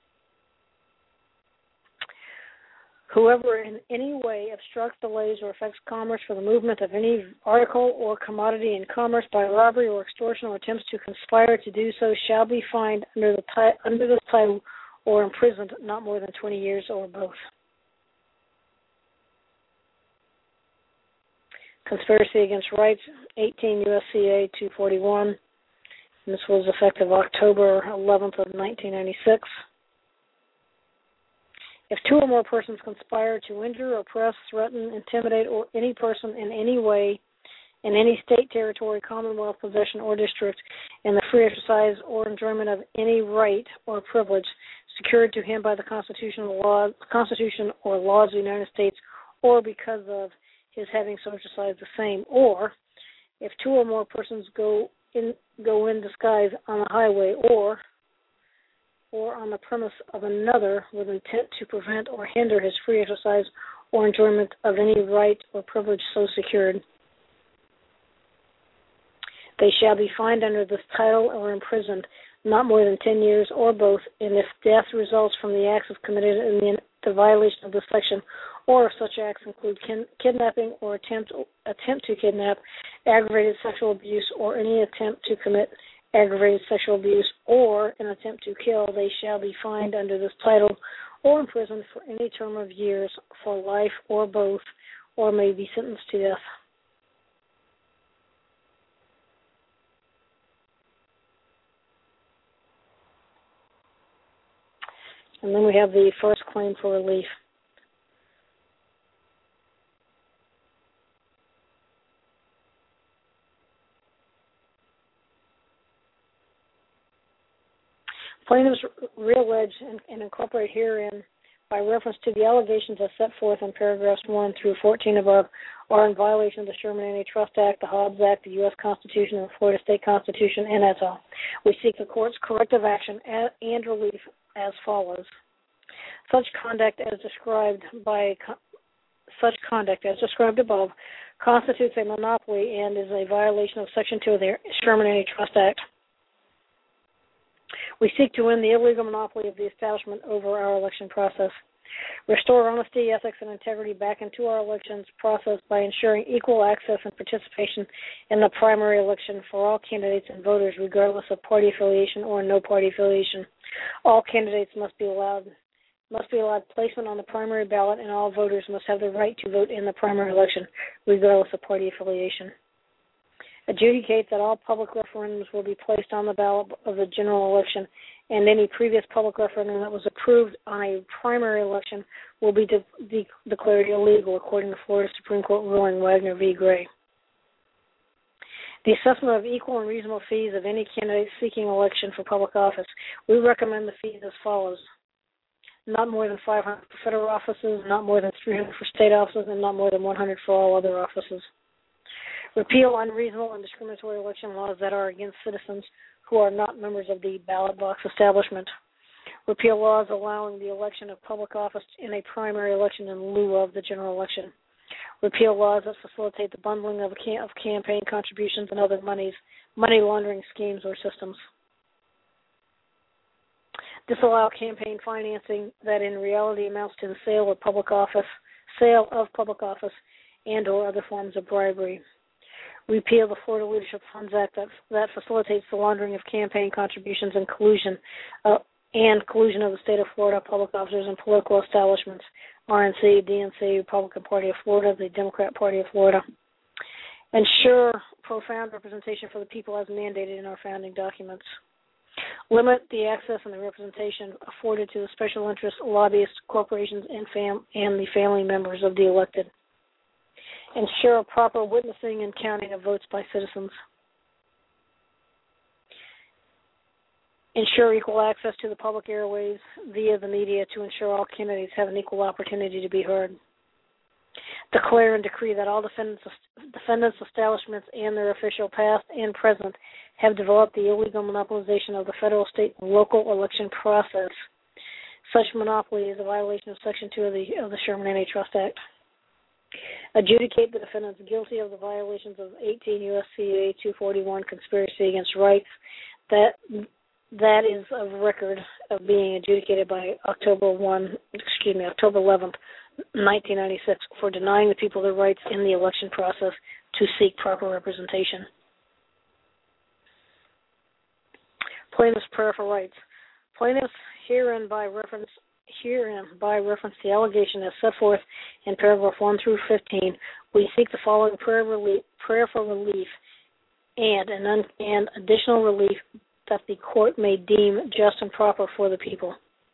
Whoever in any way obstructs, delays, or affects commerce for the movement of any article or commodity in commerce by robbery or extortion or attempts to conspire to do so shall be fined under this title or imprisoned not more than 20 years or both. Conspiracy Against Rights, 18 U.S.C.A. 241. And this was effective October 11th of 1996. If two or more persons conspire to injure, oppress, threaten, intimidate, or any person in any way in any state, territory, commonwealth, possession, or district in the free exercise or enjoyment of any right or privilege secured to him by the Constitution or laws of the United States, or because of his having so exercised the same, or if two or more persons go in disguise on the highway or on the premise of another with intent to prevent or hinder his free exercise or enjoyment of any right or privilege so secured. They shall be fined under this title or imprisoned not more than 10 years or both, and if death results from the acts committed in the violation of this section, or if such acts include kidnapping or attempt to kidnap, aggravated sexual abuse, or any attempt to commit aggravated sexual abuse, or an attempt to kill, they shall be fined under this title or imprisoned for any term of years, for life or both, or may be sentenced to death. And then we have the first claim for relief. Plaintiffs reallege and incorporate herein, by reference to the allegations as set forth in paragraphs 1 through 14 above, are in violation of the Sherman Antitrust Act, the Hobbs Act, the U.S. Constitution, and the Florida State Constitution, and as all. We seek the court's corrective action and relief as follows. Such conduct as described above constitutes a monopoly and is a violation of Section 2 of the Sherman Antitrust Act. We seek to end the illegal monopoly of the establishment over our election process, restore honesty, ethics, and integrity back into our elections process by ensuring equal access and participation in the primary election for all candidates and voters, regardless of party affiliation or no party affiliation. All candidates must be allowed placement on the primary ballot, and all voters must have the right to vote in the primary election, regardless of party affiliation. Adjudicate that all public referendums will be placed on the ballot of the general election, and any previous public referendum that was approved on a primary election will be declared illegal, according to Florida Supreme Court ruling Wagner v. Gray. The assessment of equal and reasonable fees of any candidate seeking election for public office. We recommend the fees as follows. Not more than 500 for federal offices, not more than 300 for state offices, and not more than 100 for all other offices. Repeal unreasonable and discriminatory election laws that are against citizens who are not members of the ballot box establishment. Repeal laws allowing the election of public office in a primary election in lieu of the general election. Repeal laws that facilitate the bundling of campaign contributions and other money laundering schemes or systems. Disallow campaign financing that in reality amounts to the sale of public office, and or other forms of bribery. Repeal the Florida Leadership Funds Act that facilitates the laundering of campaign contributions and collusion of the state of Florida public officers and political establishments, RNC, DNC, Republican Party of Florida, the Democrat Party of Florida. Ensure profound representation for the people as mandated in our founding documents. Limit the access and the representation afforded to the special interests, lobbyists, corporations, and the family members of the elected. Ensure proper witnessing and counting of votes by citizens. Ensure equal access to the public airways via the media to ensure all candidates have an equal opportunity to be heard. Declare and decree that all defendants, establishments, and their official past and present have developed the illegal monopolization of the federal, state, and local election process. Such monopoly is a violation of Section 2 of the Sherman Antitrust Act. Adjudicate the defendants guilty of the violations of 18 U.S.C.A. 241, conspiracy against rights. That is of record of being adjudicated by October 11th, 1996, for denying the people their rights in the election process to seek proper representation. Plaintiff's prayer for rights. Plaintiffs herein by reference the allegation as set forth in paragraph 1 through 15, We seek the following prayer for relief and additional relief that the court may deem just and proper for the people.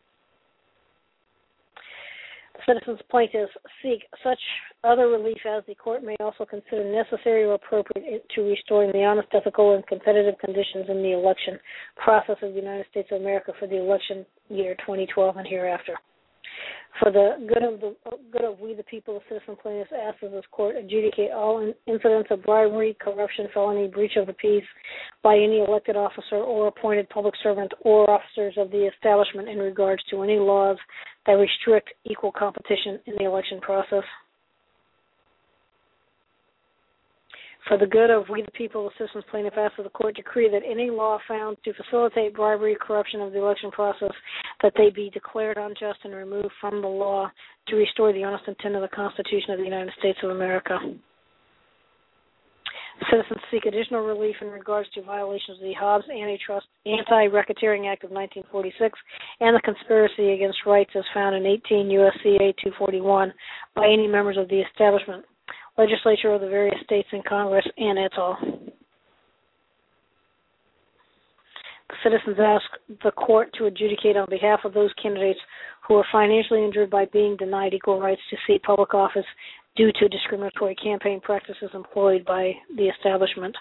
The citizens plaintiffs seek such other relief as the court may also consider necessary or appropriate to restoring the honest, ethical, and competitive conditions in the election process of the United States of America for the election year 2012 and hereafter. For the good of we the people, the citizen plaintiffs ask that this court adjudicate all incidents of bribery, corruption, felony, breach of the peace by any elected officer or appointed public servant or officers of the establishment in regards to any laws that restrict equal competition in the election process. For the good of we the people, the citizens plaintiff asks that the court decree that any law found to facilitate bribery, corruption of the election process, that they be declared unjust and removed from the law to restore the honest intent of the Constitution of the United States of America. Citizens seek additional relief in regards to violations of the Hobbs Anti-Racketeering Act of 1946 and the conspiracy against rights as found in 18 U.S.C. 241 by any members of the establishment, legislature of the various states and Congress, and et al. The citizens ask the court to adjudicate on behalf of those candidates who are financially injured by being denied equal rights to seek public office due to discriminatory campaign practices employed by the establishment.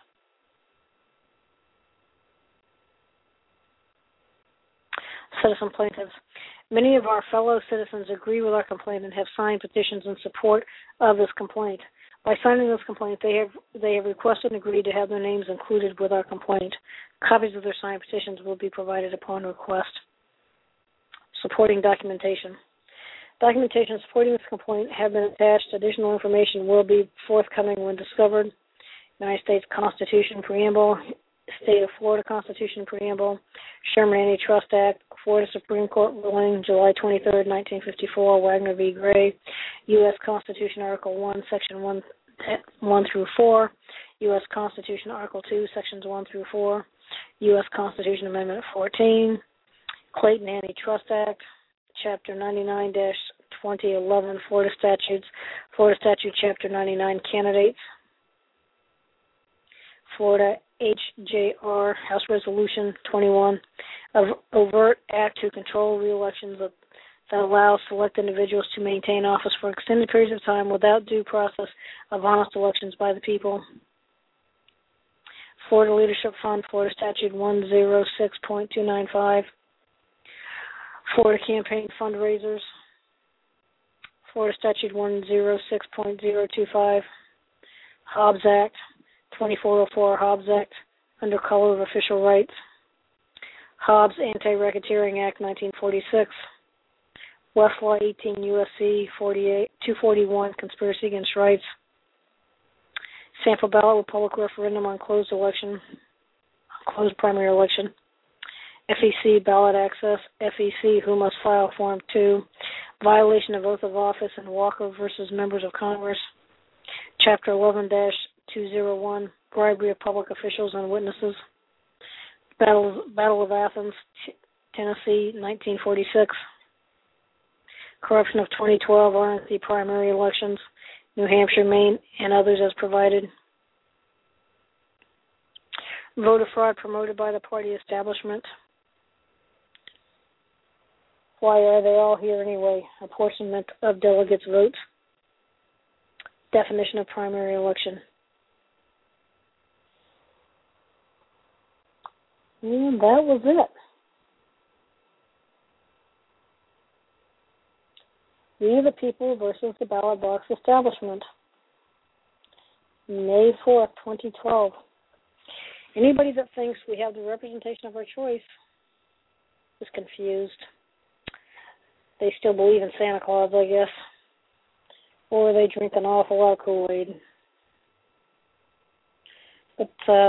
Citizen plaintiffs. Many of our fellow citizens agree with our complaint and have signed petitions in support of this complaint. By signing this complaint, they have requested and agreed to have their names included with our complaint. Copies of their signed petitions will be provided upon request. Supporting documentation. Documentation supporting this complaint have been attached. Additional information will be forthcoming when discovered. United States Constitution Preamble, State of Florida Constitution Preamble, Sherman Antitrust Act, Florida Supreme Court ruling, July 23, 1954, Wagner v. Gray, U.S. Constitution Article 1, Section 1 through 4, U.S. Constitution Article 2, Sections 1 through 4, U.S. Constitution Amendment 14, Clayton Antitrust Act, Chapter 99-2011, Florida Statutes, Florida Statute Chapter 99, Candidates, Florida HJR, House Resolution 21, overt act to control re-elections that allows select individuals to maintain office for extended periods of time without due process of honest elections by the people. Florida Leadership Fund, Florida Statute 106.295, Florida Campaign Fundraisers, Florida Statute 106.025, Hobbs Act, 2404 Hobbs Act, under color of official rights, Hobbs Anti-Racketeering Act 1946, Westlaw 18 U.S.C. 241 Conspiracy Against Rights, Sample Ballot with Public Referendum on Closed Primary Election, FEC Ballot Access, FEC Who Must File Form 2, Violation of Oath of Office and Walker versus Members of Congress, Chapter 11-201 Bribery of Public Officials and Witnesses, Battle of Athens, Tennessee, 1946, Corruption of 2012 RNC Primary Elections, New Hampshire, Maine, and others as provided. Voter fraud promoted by the party establishment. Why are they all here anyway? Apportionment of delegates' votes. Definition of primary election. And that was it. We the People versus the Ballot Box Establishment. May 4th, 2012. Anybody that thinks we have the representation of our choice is confused. They still believe in Santa Claus, I guess. Or they drink an awful lot of Kool-Aid. But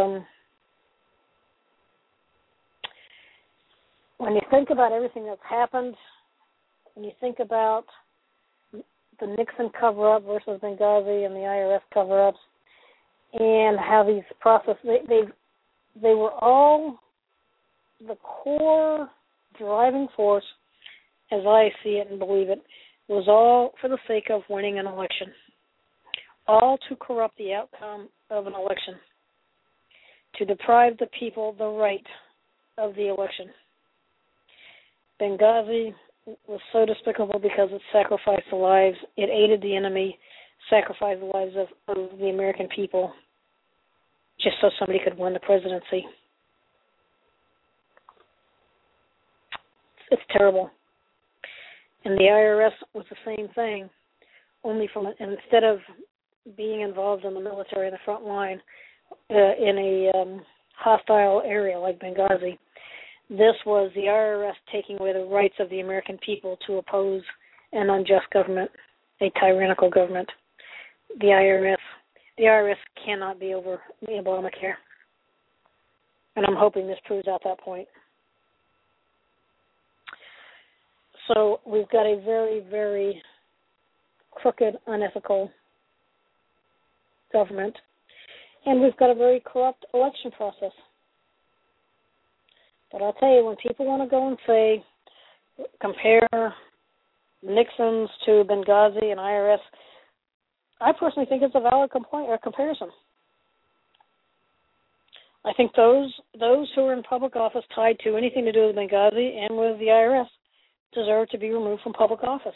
when you think about everything that's happened, when you think about the Nixon cover-up versus Benghazi and the IRS cover-ups, and how these processes, they were all the core driving force, as I see it and believe it, was all for the sake of winning an election. all to corrupt the outcome of an election, to deprive the people the right of the election. Benghazi was so despicable because it sacrificed the lives, it aided the enemy, sacrificed the lives of the American people just so somebody could win the presidency. It's terrible. And the IRS was the same thing, only instead of being involved in the military in the front line in a hostile area like Benghazi, this was the IRS taking away the rights of the American people to oppose an unjust government, a tyrannical government. The IRS cannot be over the Obamacare. And I'm hoping this proves out that point. So we've got a very, very crooked, unethical government, and we've got a very corrupt election process. But I'll tell you, when people want to go and say, compare Nixon's to Benghazi and IRS, I personally think it's a valid comparison. I think those who are in public office tied to anything to do with Benghazi and with the IRS deserve to be removed from public office.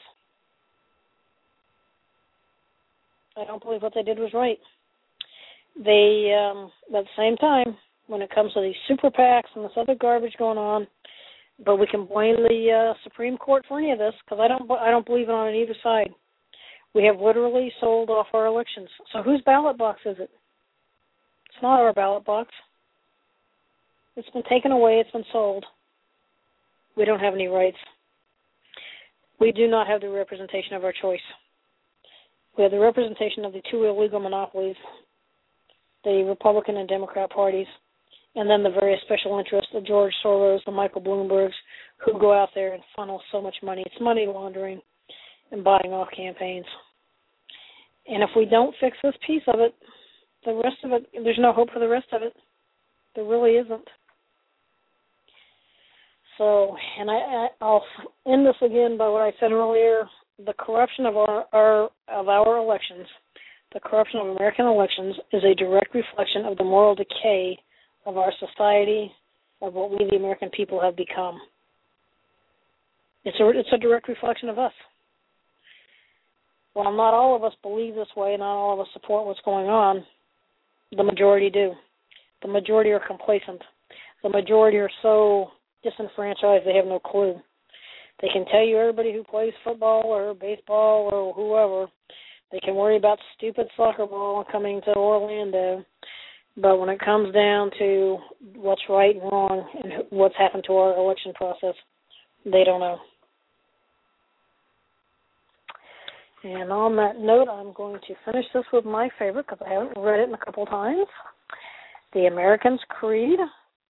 I don't believe what they did was right. They, at the same time, when it comes to these super PACs and this other garbage going on, but we can blame the Supreme Court for any of this because I don't believe it on either side. We have literally sold off our elections. So whose ballot box is it? It's not our ballot box. It's been taken away. It's been sold. We don't have any rights. We do not have the representation of our choice. We have the representation of the two illegal monopolies, the Republican and Democrat parties, and then the various special interests, the George Soros, the Michael Bloombergs, who go out there and funnel so much money. It's money laundering and buying off campaigns. And if we don't fix this piece of it, the rest of it, there's no hope for the rest of it. There really isn't. So, and I'll end this again by what I said earlier. The corruption of our elections, the corruption of American elections, is a direct reflection of the moral decay of our society, of what we, the American people, have become. It's a direct reflection of us. While not all of us believe this way, not all of us support what's going on, the majority do. The majority are complacent. The majority are so disenfranchised they have no clue. They can tell you everybody who plays football or baseball or whoever, they can worry about stupid soccer ball coming to Orlando, but when it comes down to what's right and wrong and what's happened to our election process, they don't know. And on that note, I'm going to finish this with my favorite, because I haven't read it in a couple times, The American's Creed.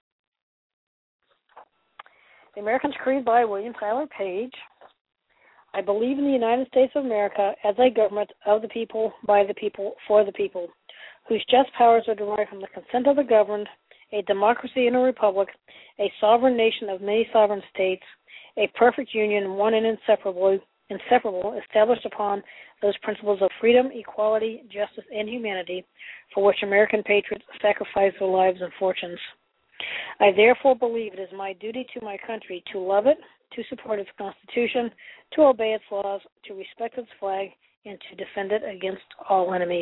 The American's Creed by William Tyler Page. I believe in the United States of America as a government of the people, by the people, for the people, whose just powers are derived from the consent of the governed, a democracy and a republic, a sovereign nation of many sovereign states, a perfect union, one and inseparable, established upon those principles of freedom, equality, justice, and humanity, for which American patriots sacrifice their lives and fortunes. I therefore believe it is my duty to my country to love it, to support its Constitution, to obey its laws, to respect its flag, and to defend it against all enemies.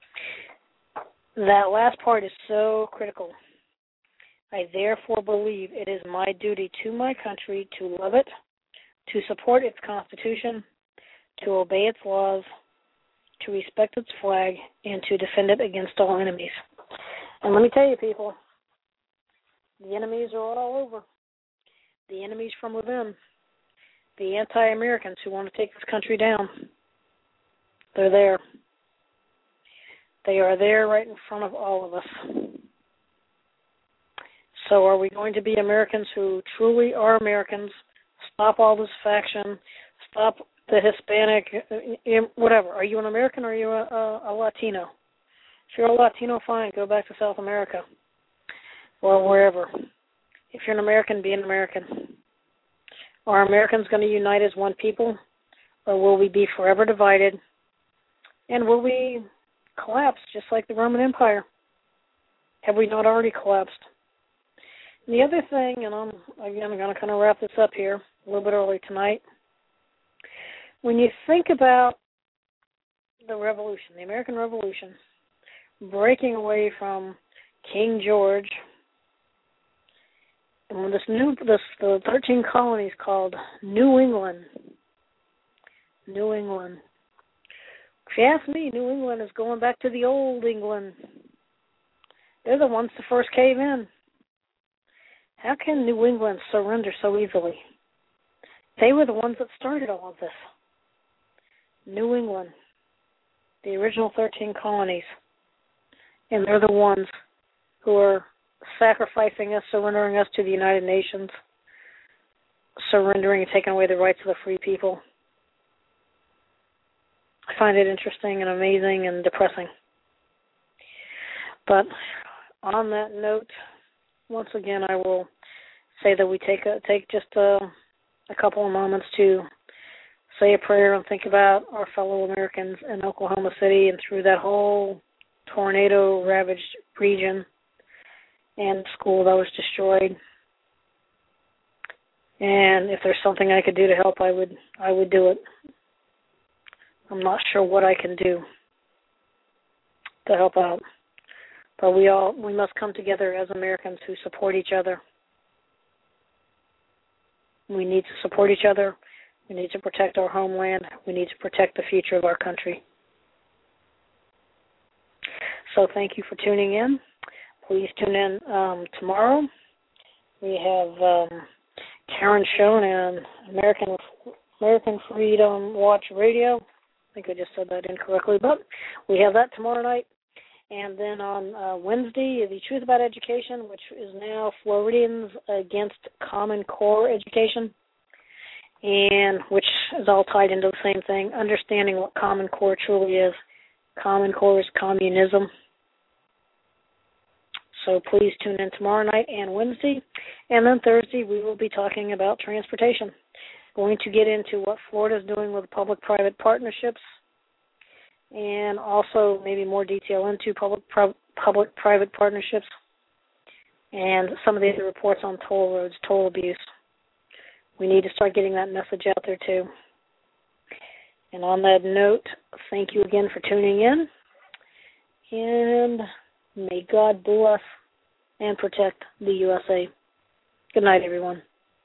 That last part is so critical. I therefore believe it is my duty to my country to love it, to support its Constitution, to obey its laws, to respect its flag, and to defend it against all enemies. And let me tell you, people, the enemies are all over. The enemies from within. The anti-Americans who want to take this country down. They're there. They are there right in front of all of us. So are we going to be Americans who truly are Americans, stop all this faction, stop the Hispanic, whatever. Are you an American or are you a Latino? If you're a Latino, fine, go back to South America or wherever. If you're an American, be an American. Are Americans going to unite as one people, or will we be forever divided? And will we collapse, just like the Roman Empire. Have we not already collapsed? And the other thing, and I'm going to kind of wrap this up here a little bit early tonight. When you think about the revolution, the American Revolution, breaking away from King George, and when the 13 colonies called New England. If you ask me, New England is going back to the old England. They're the ones to first cave in. How can New England surrender so easily? They were the ones that started all of this. New England, the original 13 colonies, and they're the ones who are sacrificing us, surrendering us to the United Nations, surrendering and taking away the rights of the free people. I find it interesting and amazing and depressing. But on that note, once again, I will say that we take just a couple of moments to say a prayer and think about our fellow Americans in Oklahoma City and through that whole tornado-ravaged region and school that was destroyed. And if there's something I could do to help, I would do it. I'm not sure what I can do to help out. But we must come together as Americans who support each other. We need to support each other. We need to protect our homeland. We need to protect the future of our country. So thank you for tuning in. Please tune in tomorrow. We have Karen Schoen and American Freedom Watch Radio. I think I just said that incorrectly, but we have that tomorrow night. And then on Wednesday, The Truth About Education, which is now Floridians Against Common Core Education, and which is all tied into the same thing, understanding what Common Core truly is. Common Core is communism. So please tune in tomorrow night and Wednesday. And then Thursday, we will be talking about transportation. Going to get into what Florida is doing with public-private partnerships, and also maybe more detail into public-private partnerships and some of the other reports on toll roads, toll abuse. We need to start getting that message out there too. And on that note, thank you again for tuning in, and may God bless and protect the USA. Good night, everyone.